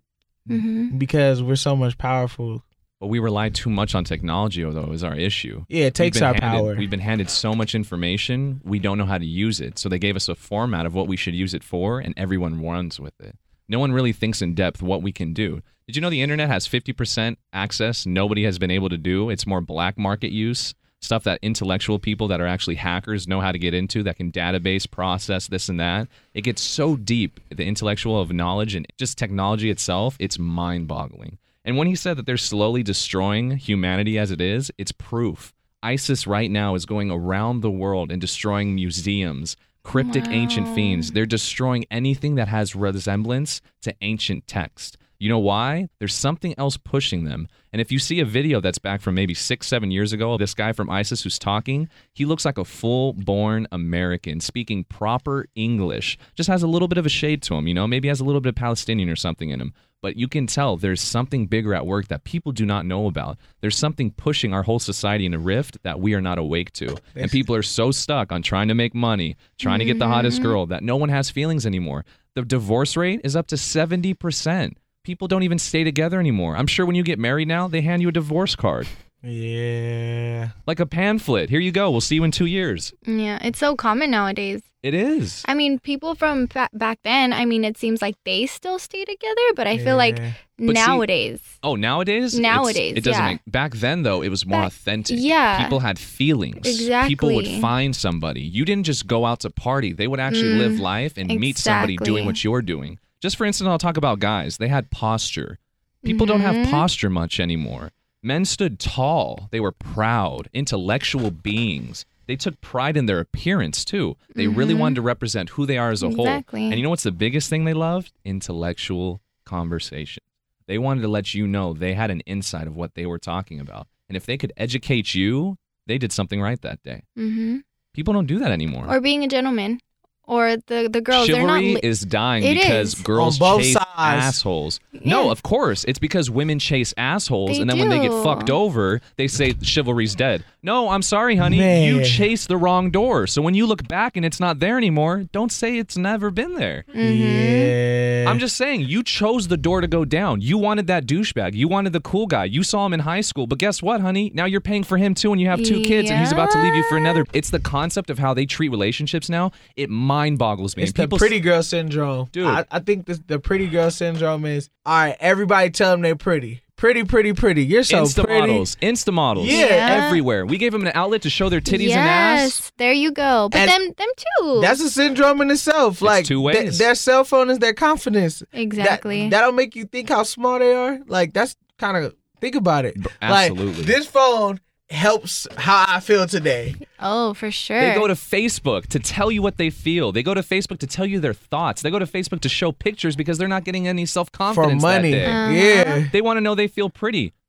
Mm-hmm. because we're so much powerful. But we rely too much on technology, though, is our issue. Yeah, it We've takes been our handed- power. We've been handed so much information, we don't know how to use it. So they gave us a format of what we should use it for, and everyone runs with it. No one really thinks in depth what we can do. Did you know the internet has fifty percent access nobody has been able to do? It's more black market use, stuff that intellectual people that are actually hackers know how to get into, that can database, process this and that. It gets so deep, the intellectual of knowledge and just technology itself, it's mind-boggling. And when he said that they're slowly destroying humanity as it is, it's proof. ISIS right now is going around the world and destroying museums, cryptic ancient fiends. They're destroying anything that has resemblance to ancient text. You know why? There's something else pushing them. And if you see a video that's back from maybe six, seven years ago, this guy from ISIS who's talking, he looks like a full-born American speaking proper English. Just has a little bit of a shade to him, you know? Maybe has a little bit of Palestinian or something in him. But you can tell there's something bigger at work that people do not know about. There's something pushing our whole society in a rift that we are not awake to. And people are so stuck on trying to make money, trying to get the hottest girl, that no one has feelings anymore. The divorce rate is up to seventy percent. People don't even stay together anymore. I'm sure when you get married now, they hand you a divorce card. Yeah. Like a pamphlet. Here you go. We'll see you in two years. Yeah, it's so common nowadays. It is. I mean, people from fa- back then, I mean, it seems like they still stay together, but I feel like Yeah. But see- nowadays. Oh, nowadays? It's- Nowadays, it doesn't yeah. make. Back then, though, it was more Back- authentic. yeah. People had feelings. Exactly. People would find somebody. You didn't just go out to party. They would actually Mm, live life and meet somebody exactly. doing what you're doing. Just for instance, I'll talk about guys. They had posture. People don't Mhm. have posture much anymore. Men stood tall. They were proud, intellectual beings. They took pride in their appearance, too. They really Mhm. wanted to represent who they are as a whole. Exactly. And you know what's the biggest thing they loved? Intellectual conversation. They wanted to let you know they had an insight of what they were talking about. And if they could educate you, they did something right that day. Mm-hmm. People don't do that anymore. Or being a gentleman. Or the, the girls, they're not. Chivalry li- is dying It because is. girls On both chase sides. assholes. No, of course. It's because women chase assholes, They and then when they get do. fucked over, they say chivalry's dead. No, I'm sorry, honey. You Man. chased the wrong door. So when you look back and it's not there anymore, don't say it's never been there. Yeah. I'm just saying, you chose the door to go down. You wanted that douchebag. You wanted the cool guy. You saw him in high school. But guess what, honey? Now you're paying for him too, and you have two kids, and he's about to leave you for another. It's the concept of how they treat relationships now. It mind boggles me. It's And the people pretty girl syndrome. Dude. I, I think this, the pretty girl syndrome is, all right, everybody tell them they're pretty. Pretty, pretty, pretty. You're so Insta pretty. models, Insta models, Yeah. everywhere. We gave them an outlet to show their titties yes, and ass. there you go. But And them, them too. That's a syndrome in itself. Like two th- ways. their cell phone is their confidence. Exactly. That, that'll make you think how small they are. Like that's kind of think about it. absolutely. Like this phone helps how I feel today. Oh, for sure. They go to Facebook to tell you what they feel. They go to Facebook to tell you their thoughts. They go to Facebook to show pictures because they're not getting any self-confidence For money. that day. Uh-huh. Yeah. They want to know they feel pretty.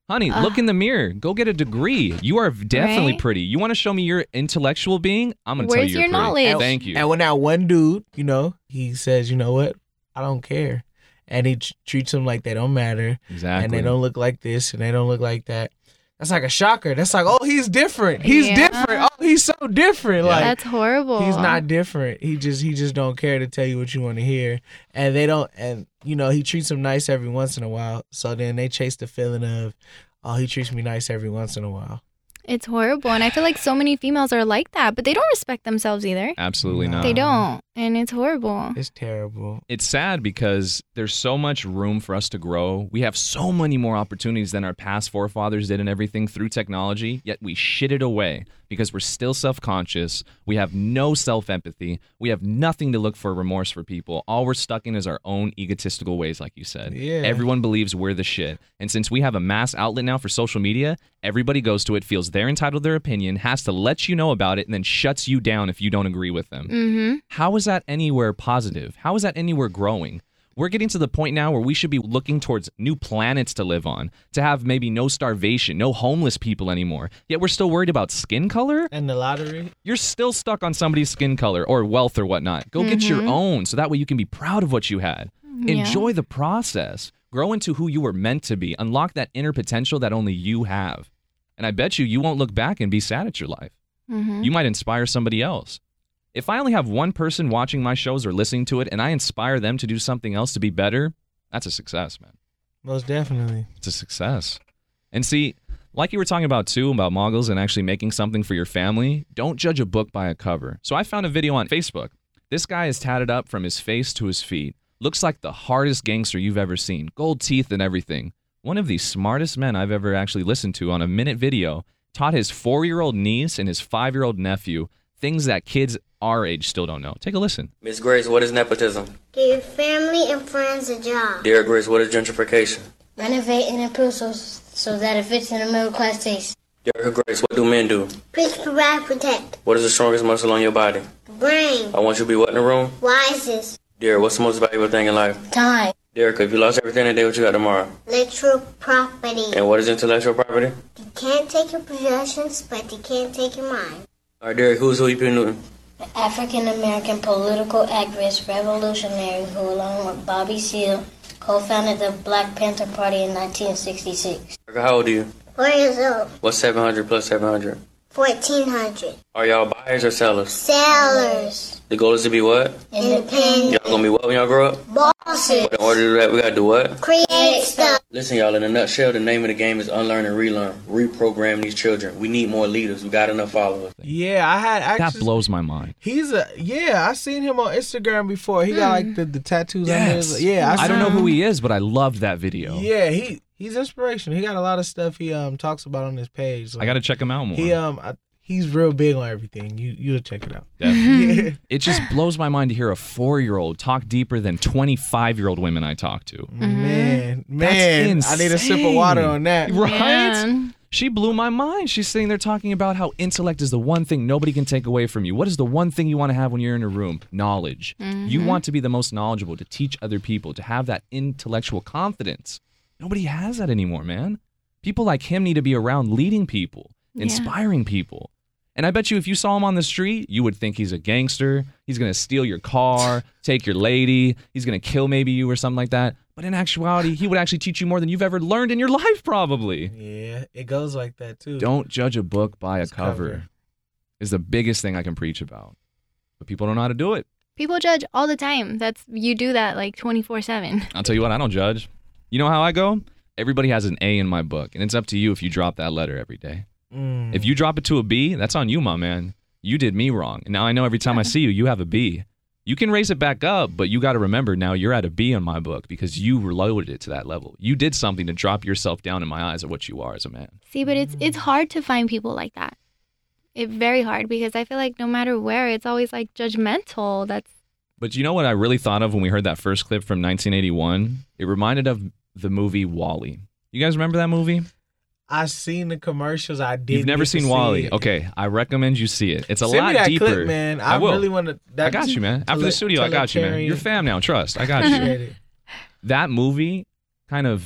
Honey, Ugh. look in the mirror. Go get a degree. You are definitely Right? pretty. You want to show me your intellectual being? I'm going to tell Where's you you're your pretty. knowledge? Thank you. And when that one dude, you know, he says, you know what? I don't care. And he t- treats them like they don't matter. Exactly. And they don't look like this and they don't look like that. That's like a shocker. That's like, oh, he's different. He's Yeah. different. Oh, he's so different. Like That's horrible. he's not different. He just he just don't care to tell you what you want to hear. And they don't and you know, he treats them nice every once in a while. So then they chase the feeling of, oh, he treats me nice every once in a while. It's horrible. And I feel like so many females are like that, but they don't respect themselves either. Absolutely not. They don't. And it's horrible. It's terrible. It's sad because there's so much room for us to grow. We have so many more opportunities than our past forefathers did and everything through technology, yet we shit it away because we're still self-conscious. We have no self-empathy. We have nothing to look for remorse for people. All we're stuck in is our own egotistical ways, like you said. Yeah. Everyone believes we're the shit. And since we have a mass outlet now for social media, everybody goes to it, feels they're entitled to their opinion, has to let you know about it, and then shuts you down if you don't agree with them. Mm-hmm. How is that anywhere positive? How is that anywhere growing? We're getting to the point now where we should be looking towards new planets to live on, to have maybe no starvation, no homeless people anymore. Yet we're still worried about skin color? And the lottery? You're still stuck on somebody's skin color or wealth or whatnot. Go get your Mhm. own so that way you can be proud of what you had. Yeah. Enjoy the process. Grow into who you were meant to be. Unlock that inner potential that only you have. And I bet you you won't look back and be sad at your life. Mhm. You might inspire somebody else. If I only have one person watching my shows or listening to it and I inspire them to do something else to be better, that's a success, man. Most definitely. It's a success. And see, like you were talking about too, about moguls and actually making something for your family, don't judge a book by a cover. So I found a video on Facebook. This guy is tatted up from his face to his feet. Looks like the hardest gangster you've ever seen. Gold teeth and everything. One of the smartest men I've ever actually listened to on a minute video taught his four-year-old niece and his five-year-old nephew things that kids our age still don't know. Take a listen. Miss Grace, what is nepotism? Give family and friends a job. Dear Grace, what is gentrification? Renovate and improve so, so that it fits in the middle class taste. Dear Grace, what do men do? Preach, provide, protect. What is the strongest muscle on your body? The brain. I want you to be what in the room? Wisest. Dear, what's the most valuable thing in life? Time. Derek, if you lost everything today, what you got tomorrow? Intellectual property. And what is intellectual property? You can't take your possessions, but you can't take your mind. All right, Derek, who's Huey P. Newton? The African-American political activist revolutionary who, along with Bobby Seale, co-founded the Black Panther Party in nineteen sixty-six. How old are you? Four years old. What's seven hundred plus seven hundred? fourteen hundred. Are y'all buyers or sellers? Sellers. The goal is to be what? Independent. Y'all gonna be what when y'all grow up? Bosses. But in order to do that, we gotta do what? Create stuff. Listen, y'all, in a nutshell, the name of the game is unlearn and relearn. Reprogram these children. We need more leaders. We got enough followers. Yeah, I had actually. That blows my mind. He's a yeah. I seen him on Instagram before. He got like the, the tattoos on his. Yeah, I, I, don't know seen who him. he is, but I loved that video. Yeah, he he's inspirational. He got a lot of stuff he um talks about on his page. I got to check him out more. He um I, he's real big on everything. You you'll check it out. Definitely. Yeah. It just blows my mind to hear a four-year-old talk deeper than twenty-five-year-old women I talk to. Man, man, That's I need a sip of water on that. Right? Man. She blew my mind. She's sitting there talking about how intellect is the one thing nobody can take away from you. What is the one thing you want to have when you're in a room? Knowledge. You Mhm. want to be the most knowledgeable, to teach other people, to have that intellectual confidence. Nobody has that anymore, man. People like him need to be around leading people, Yeah. inspiring people. And I bet you if you saw him on the street, you would think he's a gangster. He's going to steal your car, take your lady. He's going to kill maybe you or something like that. But in actuality, he would actually teach you more than you've ever learned in your life, probably. Yeah, it goes like that too. Don't judge a book by a Its cover, cover. is the biggest thing I can preach about. But people don't know how to do it. People judge all the time. That's you do that like twenty-four seven. I'll tell you what, I don't judge. You know how I go? Everybody has an A in my book, and it's up to you if you drop that letter every day. Mm. If you drop it to a B, that's on you, my man. You did me wrong. And now I know every time I see you, you have a B. You can raise it back up, but you got to remember now you're at a B in my book because you reloaded it to that level. You did something to drop yourself down in my eyes of what you are as a man. See, but it's it's hard to find people like that. It's very hard because I feel like no matter where, it's always like judgmental. That's But you know what I really thought of when we heard that first clip from nineteen eighty-one? It reminded of the movie WALL-E. You guys remember that movie? I seen the commercials. I did. You've never seen WALL-E. Okay, I recommend you see it. It's a Send lot me that deeper. clip, man. I, will. really want to. I got you, man. After the studio, I got you, man. You're fam now. Trust. I got you. That movie kind of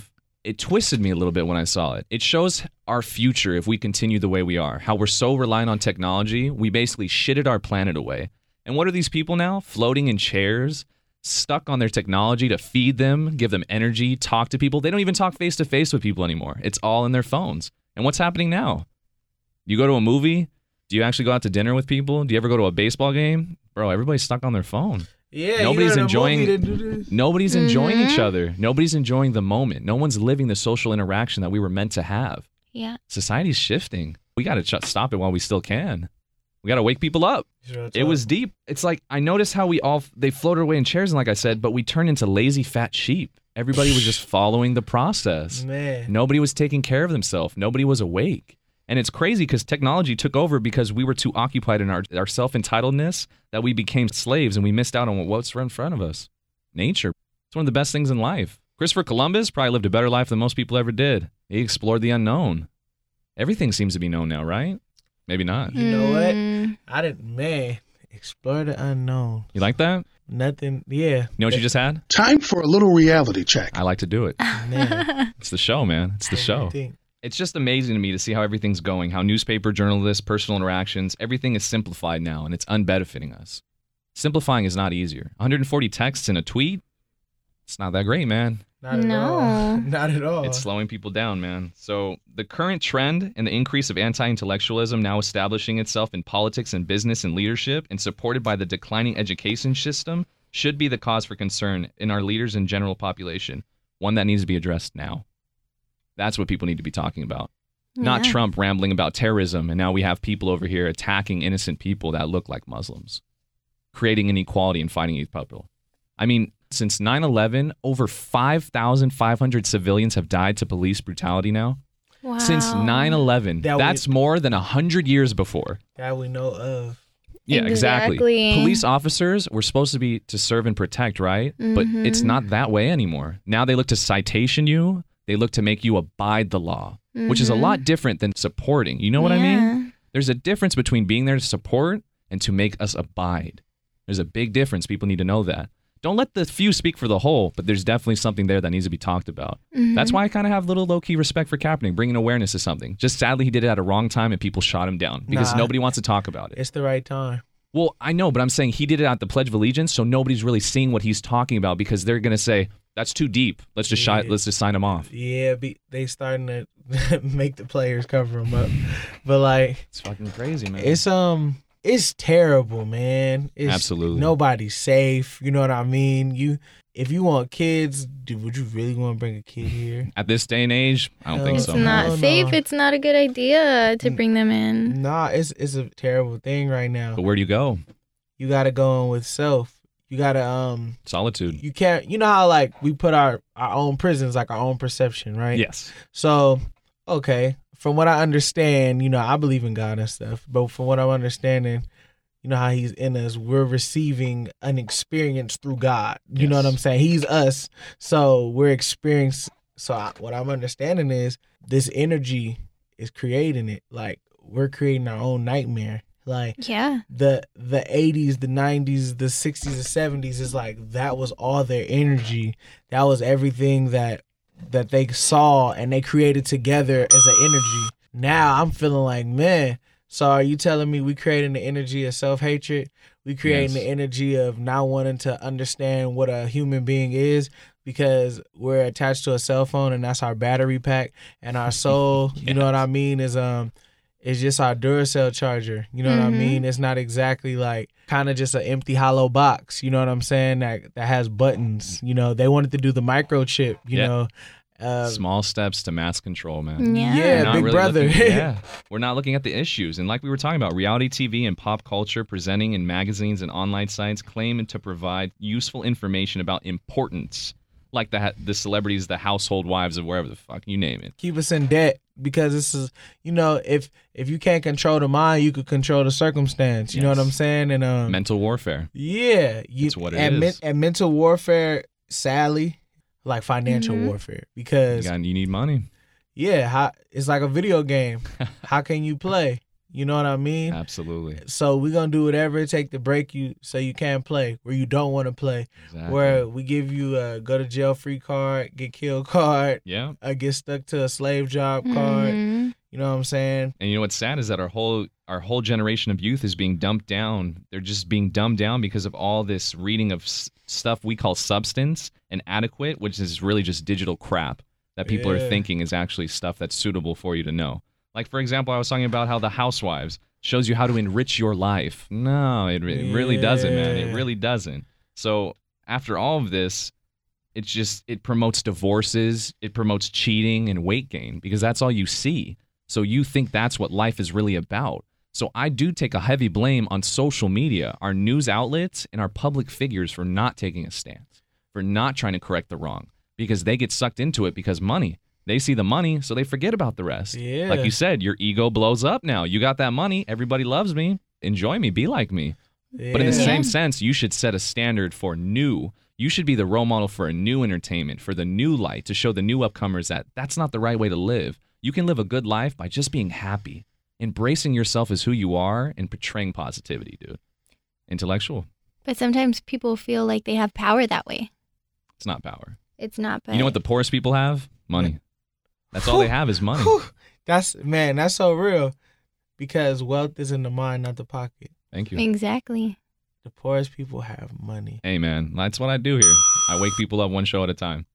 it twisted me a little bit when I saw it. It shows our future if we continue the way we are, how we're so reliant on technology, we basically shitted our planet away. And what are these people now? Floating in chairs, stuck on their technology to feed them, give them energy, talk to people. They don't even talk face to face with people anymore. It's all in their phones. And what's happening now? You go to a movie? Do you actually go out to dinner with people? Do you ever go to a baseball game? Bro, everybody's stuck on their phone. Yeah, nobody's you enjoying. Nobody's enjoying Mm-hmm. each other. Nobody's enjoying the moment. No one's living the social interaction that we were meant to have. Yeah. Society's shifting. We got to ch- stop it while we still can. We got to wake people up. Sure, It was deep. It's like I noticed how we all they floated away in chairs, and like I said, but we turned into lazy fat sheep. Everybody was just following the process. Man. Nobody was taking care of themselves. Nobody was awake. And it's crazy because technology took over because we were too occupied in our, our self-entitledness that we became slaves and we missed out on what's right in front of us. Nature. It's one of the best things in life. Christopher Columbus probably lived a better life than most people ever did. He explored the unknown. Everything seems to be known now, right? Maybe not. You know what? I didn't, man, explore the unknown. You like that? Nothing, yeah. You know what you just had? Time for a little reality check. I like to do it. Man. It's the show, man. It's the show. It's just amazing to me to see how everything's going, how newspaper journalists, personal interactions, everything is simplified now, and it's unbenefiting us. Simplifying is not easier. one hundred forty texts in a tweet, it's not that great, man. Not at No. all. Not at all. It's slowing people down, man. So the current trend and the increase of anti-intellectualism now establishing itself in politics and business and leadership and supported by the declining education system should be the cause for concern in our leaders and general population, one that needs to be addressed now. That's what people need to be talking about. Not Yeah. Trump rambling about terrorism, and now we have people over here attacking innocent people that look like Muslims, creating inequality and fighting each other. I mean, since nine eleven, over five thousand five hundred civilians have died to police brutality now. Wow. Since nine eleven. That That's more than one hundred years before. That we know of. Yeah, exactly. Exactly. Police officers were supposed to be to serve and protect, right? But Mhm. it's not that way anymore. Now they look to citation you. They look to make you abide the law, which is a Mhm. lot different than supporting. You know what I Yeah. mean? There's a difference between being there to support and to make us abide. There's a big difference. People need to know that. Don't let the few speak for the whole, but there's definitely something there that needs to be talked about. Mhm. That's why I kind of have little low-key respect for Kaepernick, bringing awareness to something. Just sadly, he did it at a wrong time and people shot him down because Nah. nobody wants to talk about it. It's the right time. Well, I know, but I'm saying he did it at the Pledge of Allegiance, so nobody's really seeing what he's talking about because they're gonna say that's too deep. Let's just Yeah. shy, let's just sign him off. Yeah, be, they starting to make the players cover them up. But like, It's fucking crazy, man. it's um, it's terrible, man. It's, Absolutely. Nobody's safe. You know what I mean? You, if you want kids, dude, would you really want to bring a kid here? At this day and age, I don't Hell think It's so. not No, safe. no. It's not a good idea to bring them in. Nah, it's it's a terrible thing right now. But where do you go? You gotta go in with self. You gotta um. Solitude. You can't. You know how like we put our our own prisons, like our own perception, right? Yes. So, okay, from what I understand, you know, I believe in God and stuff, but from what I'm understanding, you know how He's in us, we're receiving an experience through God. You know what I'm saying? He's us, so we're experiencing. So I, what I'm understanding is this energy is creating it. Like we're creating our own nightmare. Like Yeah. the the eighties, the nineties, the sixties, the seventies is like that was all their energy. That was everything that that they saw and they created together as an energy. Now I'm feeling like, man, so are you telling me we creating the energy of self-hatred? We creating Yes. the energy of not wanting to understand what a human being is because we're attached to a cell phone and that's our battery pack, and our soul, you know what I mean, is um it's just our Duracell charger. You know what I Mhm. mean? It's not exactly like kind of just an empty hollow box. You know what I'm saying? That that has buttons. You know, they wanted to do the microchip. You Yeah. know, uh, Small steps to mass control, man. Yeah. Yeah, We're not Big Brother. looking- yeah, we're not looking at the issues, and like we were talking about, reality T V and pop culture presenting in magazines and online sites claim to provide useful information about importance, like the the celebrities, the household wives of wherever the fuck you name it. keep us in debt because this is, you know, if if you can't control the mind, you could control the circumstance. You know what Yes. I'm saying? And um, Mental warfare. yeah, you, That's what it and, is. and mental warfare, sadly, like financial Mhm. warfare, You, because got, you need money. yeah, how, it's like a video game. How can you play? You know what I mean? Absolutely. So we're going to do whatever it takes to break you so you can't play where you don't want to play. Exactly. Where we give you a go to jail free card, get killed card, Yeah. a get stuck to a slave job card. Mm-hmm. You know what I'm saying? And you know what's sad is that our whole our whole generation of youth is being dumped down. They're just being dumbed down because of all this reading of s- stuff we call substance and adequate, which is really just digital crap that people Yeah. are thinking is actually stuff that's suitable for you to know. Like, for example, I was talking about how The Housewives shows you how to enrich your life. No, it, re- it really doesn't, man. It Yeah. really doesn't. So after all of this, it's just, it promotes divorces, it promotes cheating and weight gain because that's all you see. So you think that's what life is really about. So I do take a heavy blame on social media, our news outlets, and our public figures for not taking a stance, for not trying to correct the wrong, because they get sucked into it because money. They see the money, so they forget about the rest. Yeah. Like you said, your ego blows up now. You got that money. Everybody loves me. Enjoy me. Be like me. But in the Yeah. same sense, you should set a standard for new. You should be the role model for a new entertainment, for the new light, to show the new upcomers that that's not the right way to live. You can live a good life by just being happy, embracing yourself as who you are, and portraying positivity, dude. Intellectual. But sometimes people feel like they have power that way. It's not power. It's not. But You know what the poorest people have? Money. That's all they have is money. That's, man, that's so real because wealth is in the mind, not the pocket. Thank you. Exactly. The poorest people have money. Hey, man, that's what I do here. I wake people up one show at a time.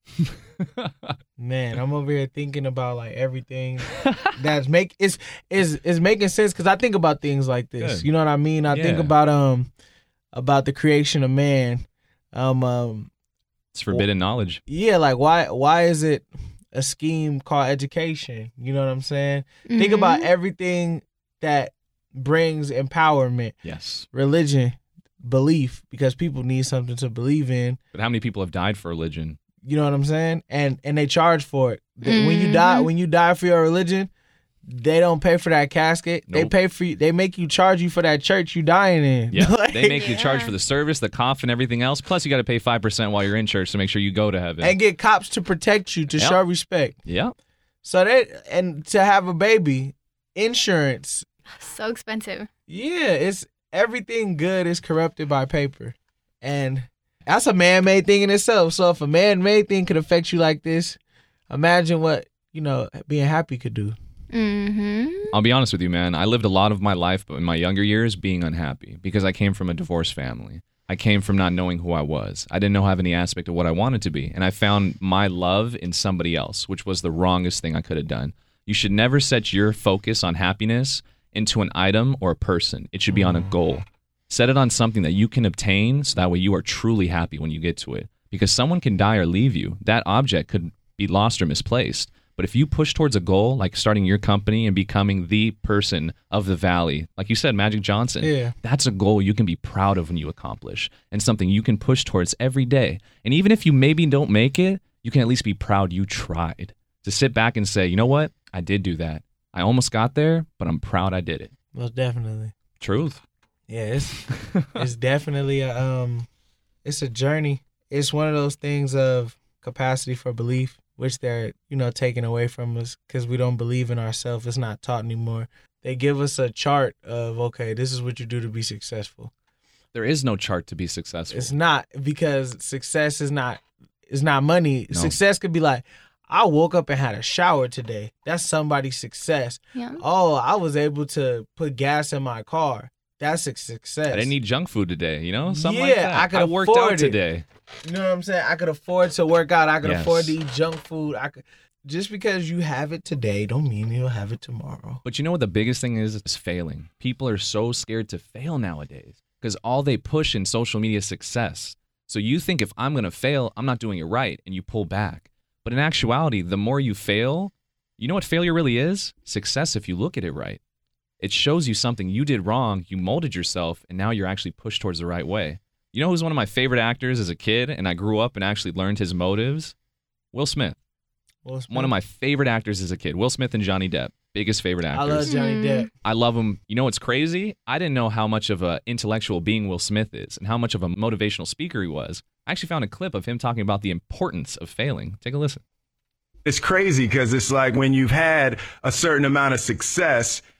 Man, I'm over here thinking about like everything that's make it's is is making sense because I think about things like this. Good. You know what I mean? I think Yeah. about um about the creation of man. Um, um It's forbidden knowledge. yeah, like why why is it a scheme called education? You know what I'm saying? Think about everything that brings empowerment. Yes. Religion, belief, because people need something to believe in. But how many people have died for religion? You know what I'm saying? And and they charge for it. They- When you die, when you die for your religion, they don't pay for that casket. They Nope. pay for you. They make you charge you for that church you dying in. Yeah, Like- they make you charge for the service, the coffin, everything else. Plus, you got to pay five percent while you're in church to make sure you go to heaven. and get cops to protect you to Yep. show respect. Yeah. So that and to have a baby, insurance. So expensive. Yeah, it's everything good is corrupted by paper, and that's a man-made thing in itself. So if a man-made thing could affect you like this, imagine what you know being happy could do. Mm-hmm. I'll be honest with you, man. I lived a lot of my life, but in my younger years, being unhappy because I came from a divorced family. I came from not knowing who I was. I didn't know have any aspect of what I wanted to be. And I found my love in somebody else, which was the wrongest thing I could have done. You should never set your focus on happiness into an item or a person. It should be on a goal. Set it on something that you can obtain so that way you are truly happy when you get to it. Because someone can die or leave you. That object could be lost or misplaced. But if you push towards a goal, like starting your company and becoming the person of the valley, like you said, Magic Johnson, Yeah. that's a goal you can be proud of when you accomplish and something you can push towards every day. And even if you maybe don't make it, you can at least be proud you tried. To sit back and say, you know what? I did do that. I almost got there, but I'm proud I did it. Most definitely. Truth. Yeah, it's it's definitely a um, it's a journey. It's one of those things of capacity for belief, which they're you know taking away from us because we don't believe in ourselves. It's not taught anymore. They give us a chart of okay, this is what you do to be successful. There is no chart to be successful. It's not because success is not is not money. No. Success could be like, I woke up and had a shower today. That's somebody's success. Yeah. Oh, I was able to put gas in my car. That's a success. I didn't eat junk food today, you know? Something yeah, like that. I could I afford worked out it. today. You know what I'm saying? I could afford to work out. I could Yes. afford to eat junk food. I could just because you have it today don't mean you'll have it tomorrow. But you know what the biggest thing is? Is failing. People are so scared to fail nowadays because all they push in social media is success. So you think if I'm going to fail, I'm not doing it right, and you pull back. But in actuality, the more you fail, you know what failure really is? Success if you look at it right. It shows you something you did wrong, you molded yourself, and now you're actually pushed towards the right way. You know who's one of my favorite actors as a kid, and I grew up and actually learned his motives? Will Smith. Will Smith. One of my favorite actors as a kid. Will Smith and Johnny Depp. Biggest favorite I actors. love Johnny Depp. I love him. You know what's crazy? I didn't know how much of an intellectual being Will Smith is and how much of a motivational speaker he was. I actually found a clip of him talking about the importance of failing. Take a listen. It's crazy because it's like when you've had a certain amount of success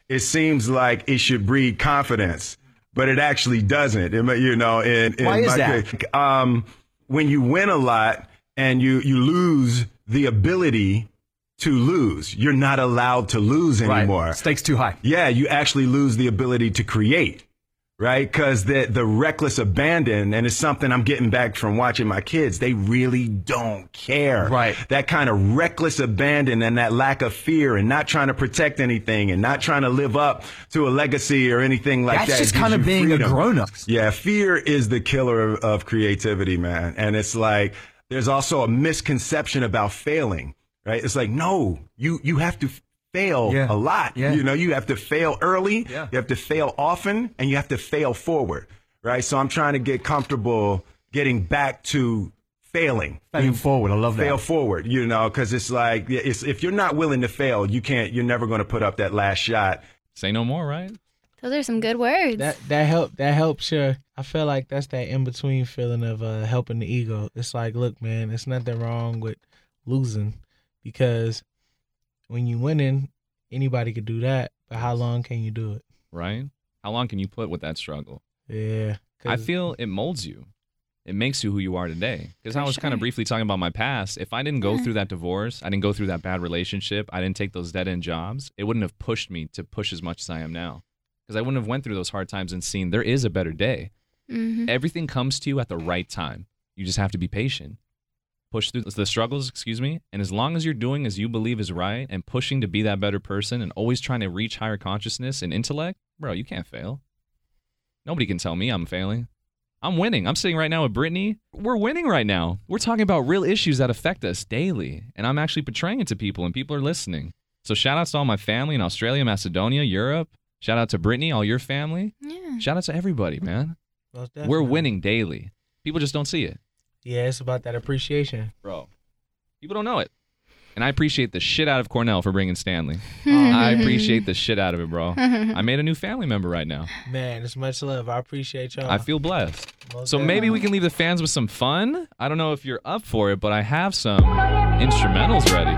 it seems like it should breed confidence, but it actually doesn't. It, you know, in, in Why is my that? case, um, when you win a lot and you you lose the ability to lose, you're not allowed to lose anymore. Right. Stakes too high. Yeah, you actually lose the ability to create. Right? Because the, the reckless abandon, and it's something I'm getting back from watching my kids, they really don't care. Right. That kind of reckless abandon and that lack of fear and not trying to protect anything and not trying to live up to a legacy or anything like That's that. just It gives kind of you being a freedom. grown-up. Yeah, fear is the killer of, of creativity, man. And it's like, there's also a misconception about failing, right? It's like, no, you, you have to fail Yeah. a lot. Yeah. You know, you have to fail early, Yeah. you have to fail often, and you have to fail forward, right? So I'm trying to get comfortable getting back to failing. Failing forward. I love that. Fail forward, you know, because it's like, it's, if you're not willing to fail, you can't, you're never going to put up that last shot. Say no more, right? Those are some good words. That that help that helps your. I feel like that's that in between feeling of uh, helping the ego. It's like, look, man, there's nothing wrong with losing, because when you winning, anybody could do that. But how long can you do it? Right? How long can you put with that struggle? Yeah. I feel it molds you. It makes you who you are today. Because I was kind of briefly talking about my past. If I didn't go Yeah. through that divorce, I didn't go through that bad relationship, I didn't take those dead-end jobs, it wouldn't have pushed me to push as much as I am now. Because I wouldn't have went through those hard times and seen there is a better day. Mm-hmm. Everything comes to you at the right time. You just have to be patient. Push through the struggles, excuse me, and as long as you're doing as you believe is right and pushing to be that better person and always trying to reach higher consciousness and intellect, bro, you can't fail. Nobody can tell me I'm failing. I'm winning. I'm sitting right now with Brittany. We're winning right now. We're talking about real issues that affect us daily, and I'm actually portraying it to people, and people are listening. So shout outs to all my family in Australia, Macedonia, Europe. Shout out to Brittany, all your family. Yeah. Shout out to everybody, man. Most We're definitely. winning daily. People just don't see it. Yeah, it's about that appreciation. Bro, people don't know it. And I appreciate the shit out of Cornell for bringing Stanley. I appreciate the shit out of it, bro. I made a new family member right now. Man, it's much love. I appreciate y'all. I feel blessed. Most So maybe we can leave the fans with some fun. I don't know if you're up for it, but I have some instrumentals ready.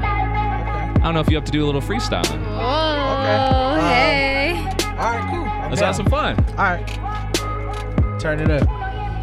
I don't know if you have to do a little freestyling. Oh, hey. All right, cool. I'm Let's down. have some fun. All right. Turn it up.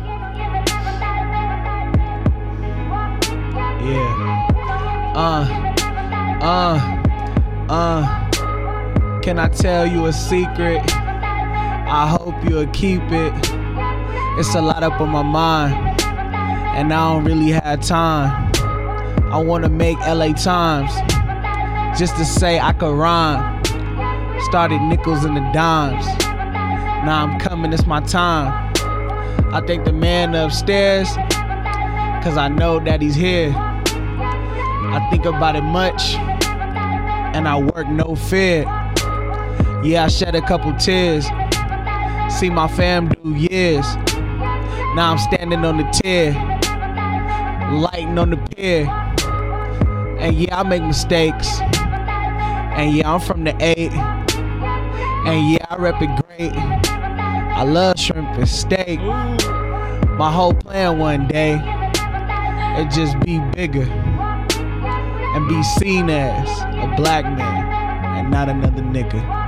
Yeah. Uh. Uh. Uh. Can I tell you a secret? I hope you'll keep it. It's a lot up on my mind, and I don't really have time. I wanna make L A Times, just to say I could rhyme. Started nickels and the dimes. Now I'm coming, it's my time. I thank the man upstairs, cause I know that he's here. I think about it much, and I work no fear. Yeah, I shed a couple tears. See my fam do years. Now I'm standing on the tier, lighting on the pier. And yeah, I make mistakes. And yeah, I'm from the eight. And yeah, I rep it great. I love shrimp and steak. My whole plan one day, it just be bigger and be seen as a black man and not another nigga.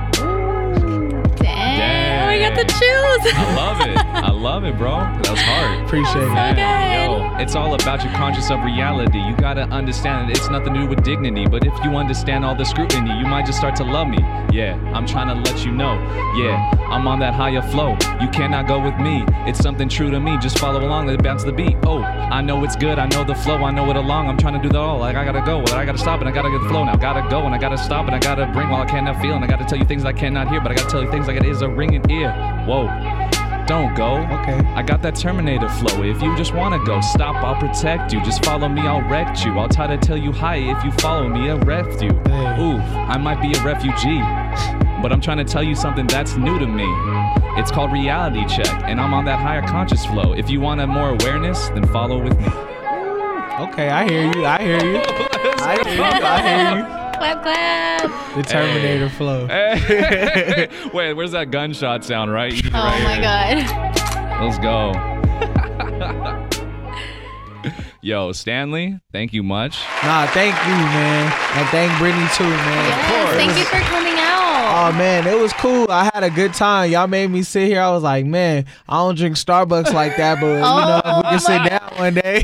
Damn, we got the chills. I love it. I love it, bro. That was hard. Appreciate it. So good. Yo, it's all about your conscious of reality. You gotta understand that it's nothing to do with dignity. But if you understand all the scrutiny, you might just start to love me. Yeah, I'm trying to let you know. Yeah, I'm on that higher flow. You cannot go with me. It's something true to me. Just follow along, let it bounce the beat. Oh, I know it's good. I know the flow. I know it along. I'm trying to do that all. Like I gotta go. Well, I gotta stop and I gotta get the flow now. Gotta go and I gotta stop and I gotta bring while I cannot feel. And I gotta tell you things I cannot hear. But I gotta tell you things like it is a ringing ear. Whoa. Don't go. Okay. I got that Terminator flow. If you just wanna go, stop, I'll protect you. Just follow me, I'll wreck you. I'll try to tell you hi if you follow me, I'll ref you. Hey. Ooh, I might be a refugee, but I'm trying to tell you something that's new to me. It's called reality check, and I'm on that higher conscious flow. If you want more awareness, then follow with me. Okay, I hear you. I hear you. I hear you. I hear you. Clap, clap. The Terminator Hey. flow. Hey. Wait, where's that gunshot sound, right? Oh Right my here. God. Let's go. Yo, Stanley, thank you much. Nah, thank you, man. And thank Brittany too, man. Yes, thank you for coming out. Oh, man, it was cool. I had a good time. Y'all made me sit here. I was like, man, I don't drink Starbucks like that, but, you know, if we can sit down one day.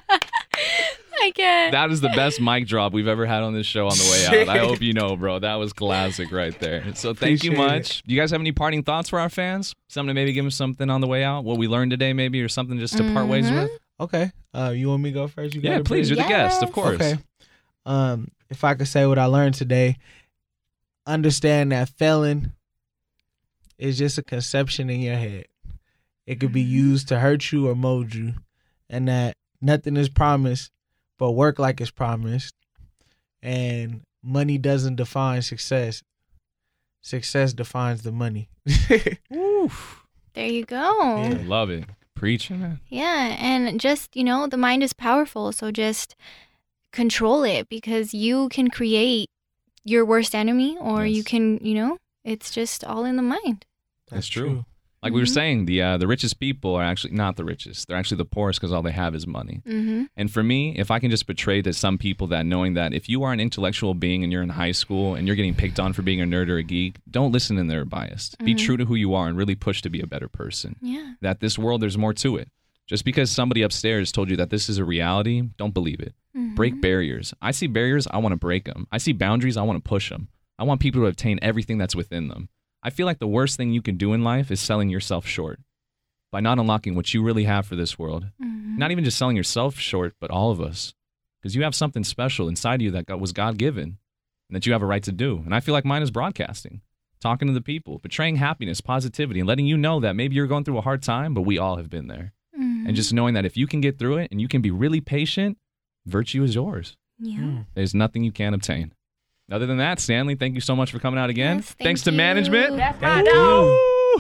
I can't. That is the best mic drop we've ever had on this show on the way out. I hope you know, bro. That was classic right there. So thank Appreciate you much. Do you guys have any parting thoughts for our fans? Something to maybe give them something on the way out? What we learned today maybe, or something just to part ways with? Okay. Uh, you want me to go first? You got Yeah, it, please. You're Brittany? the guest, of course. Okay. Um, if I could say what I learned today, understand that failing is just a conception in your head. It could be used to hurt you or mold you, and that nothing is promised, but work like it's promised. And money doesn't define success. Success defines the money. Oof. There you go. Yeah. Love it. Preaching, man. Yeah, and just, you know, the mind is powerful, so just control it, because you can create your worst enemy, or Yes. you can, you know, it's just all in the mind. That's true. Like we were Mhm. saying, the uh, the richest people are actually not the richest. They're actually the poorest because all they have is money. Mhm. And for me, if I can just portray to some people that knowing that if you are an intellectual being and you're in high school and you're getting picked on for being a nerd or a geek, don't listen in their bias. Be Mhm. true to who you are and really push to be a better person. Yeah. That this world, there's more to it. Just because somebody upstairs told you that this is a reality, don't believe it. Mhm. Break barriers. I see barriers, I want to break them. I see boundaries, I want to push them. I want people to obtain everything that's within them. I feel like the worst thing you can do in life is selling yourself short by not unlocking what you really have for this world. Mhm. Not even just selling yourself short, but all of us. Because you have something special inside you that God- was God-given and that you have a right to do. And I feel like mine is broadcasting, talking to the people, portraying happiness, positivity, and letting you know that maybe you're going through a hard time, but we all have been there. Mhm. And just knowing that if you can get through it and you can be really patient, virtue is yours. Yeah. There's nothing you can't obtain. Other than that, Stanley, thank you so much for coming out again. Yes, thank Thanks to you. management. That's Thank you.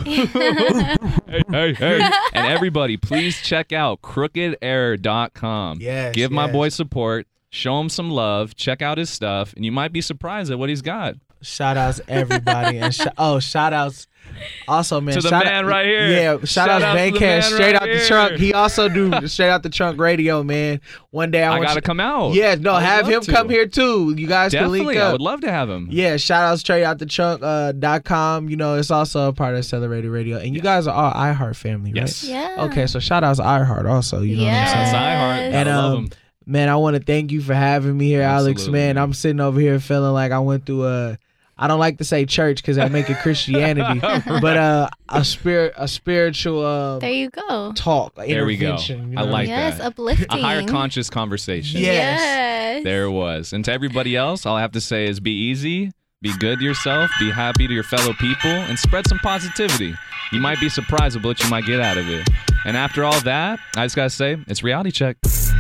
hey, hey, hey. And everybody, please check out crooked error dot com. Yes, Give my yes. boy support. Show him some love. Check out his stuff. And you might be surprised at what he's got. Shout outs everybody. and sh- Oh, shout outs. Also, man. To the shout man out- right here. Yeah, shout, Shout outs out to the Bankhead, man straight right out here. the trunk. He also do straight out the trunk radio, man. One day I, I want gotta you- come out. Yeah, no, I would have love him to. come here too. You guys can Definitely. link up. I would love to have him. Yeah, shout out straight out the trunk uh, dot com. You know, it's also a part of Accelerated Radio. And you guys are all iHeart family, right? Yes. Yeah. Okay, so shout outs iHeart also. You know Yes. what I'm saying? That's iHeart. And I love um, him. man, I want to thank you for having me here, Alex. Absolutely. Man, I'm sitting over here feeling like I went through a. I don't like to say church because I make it Christianity, but uh, a spirit, a spiritual um, There you go. talk, There we go. intervention. you I know? like Yes, that. uplifting. A higher conscious conversation. Yes. Yes. There it was. And to everybody else, all I have to say is be easy, be good to yourself, be happy to your fellow people, and spread some positivity. You might be surprised at what you might get out of it. And after all that, I just got to say, it's Reality Check.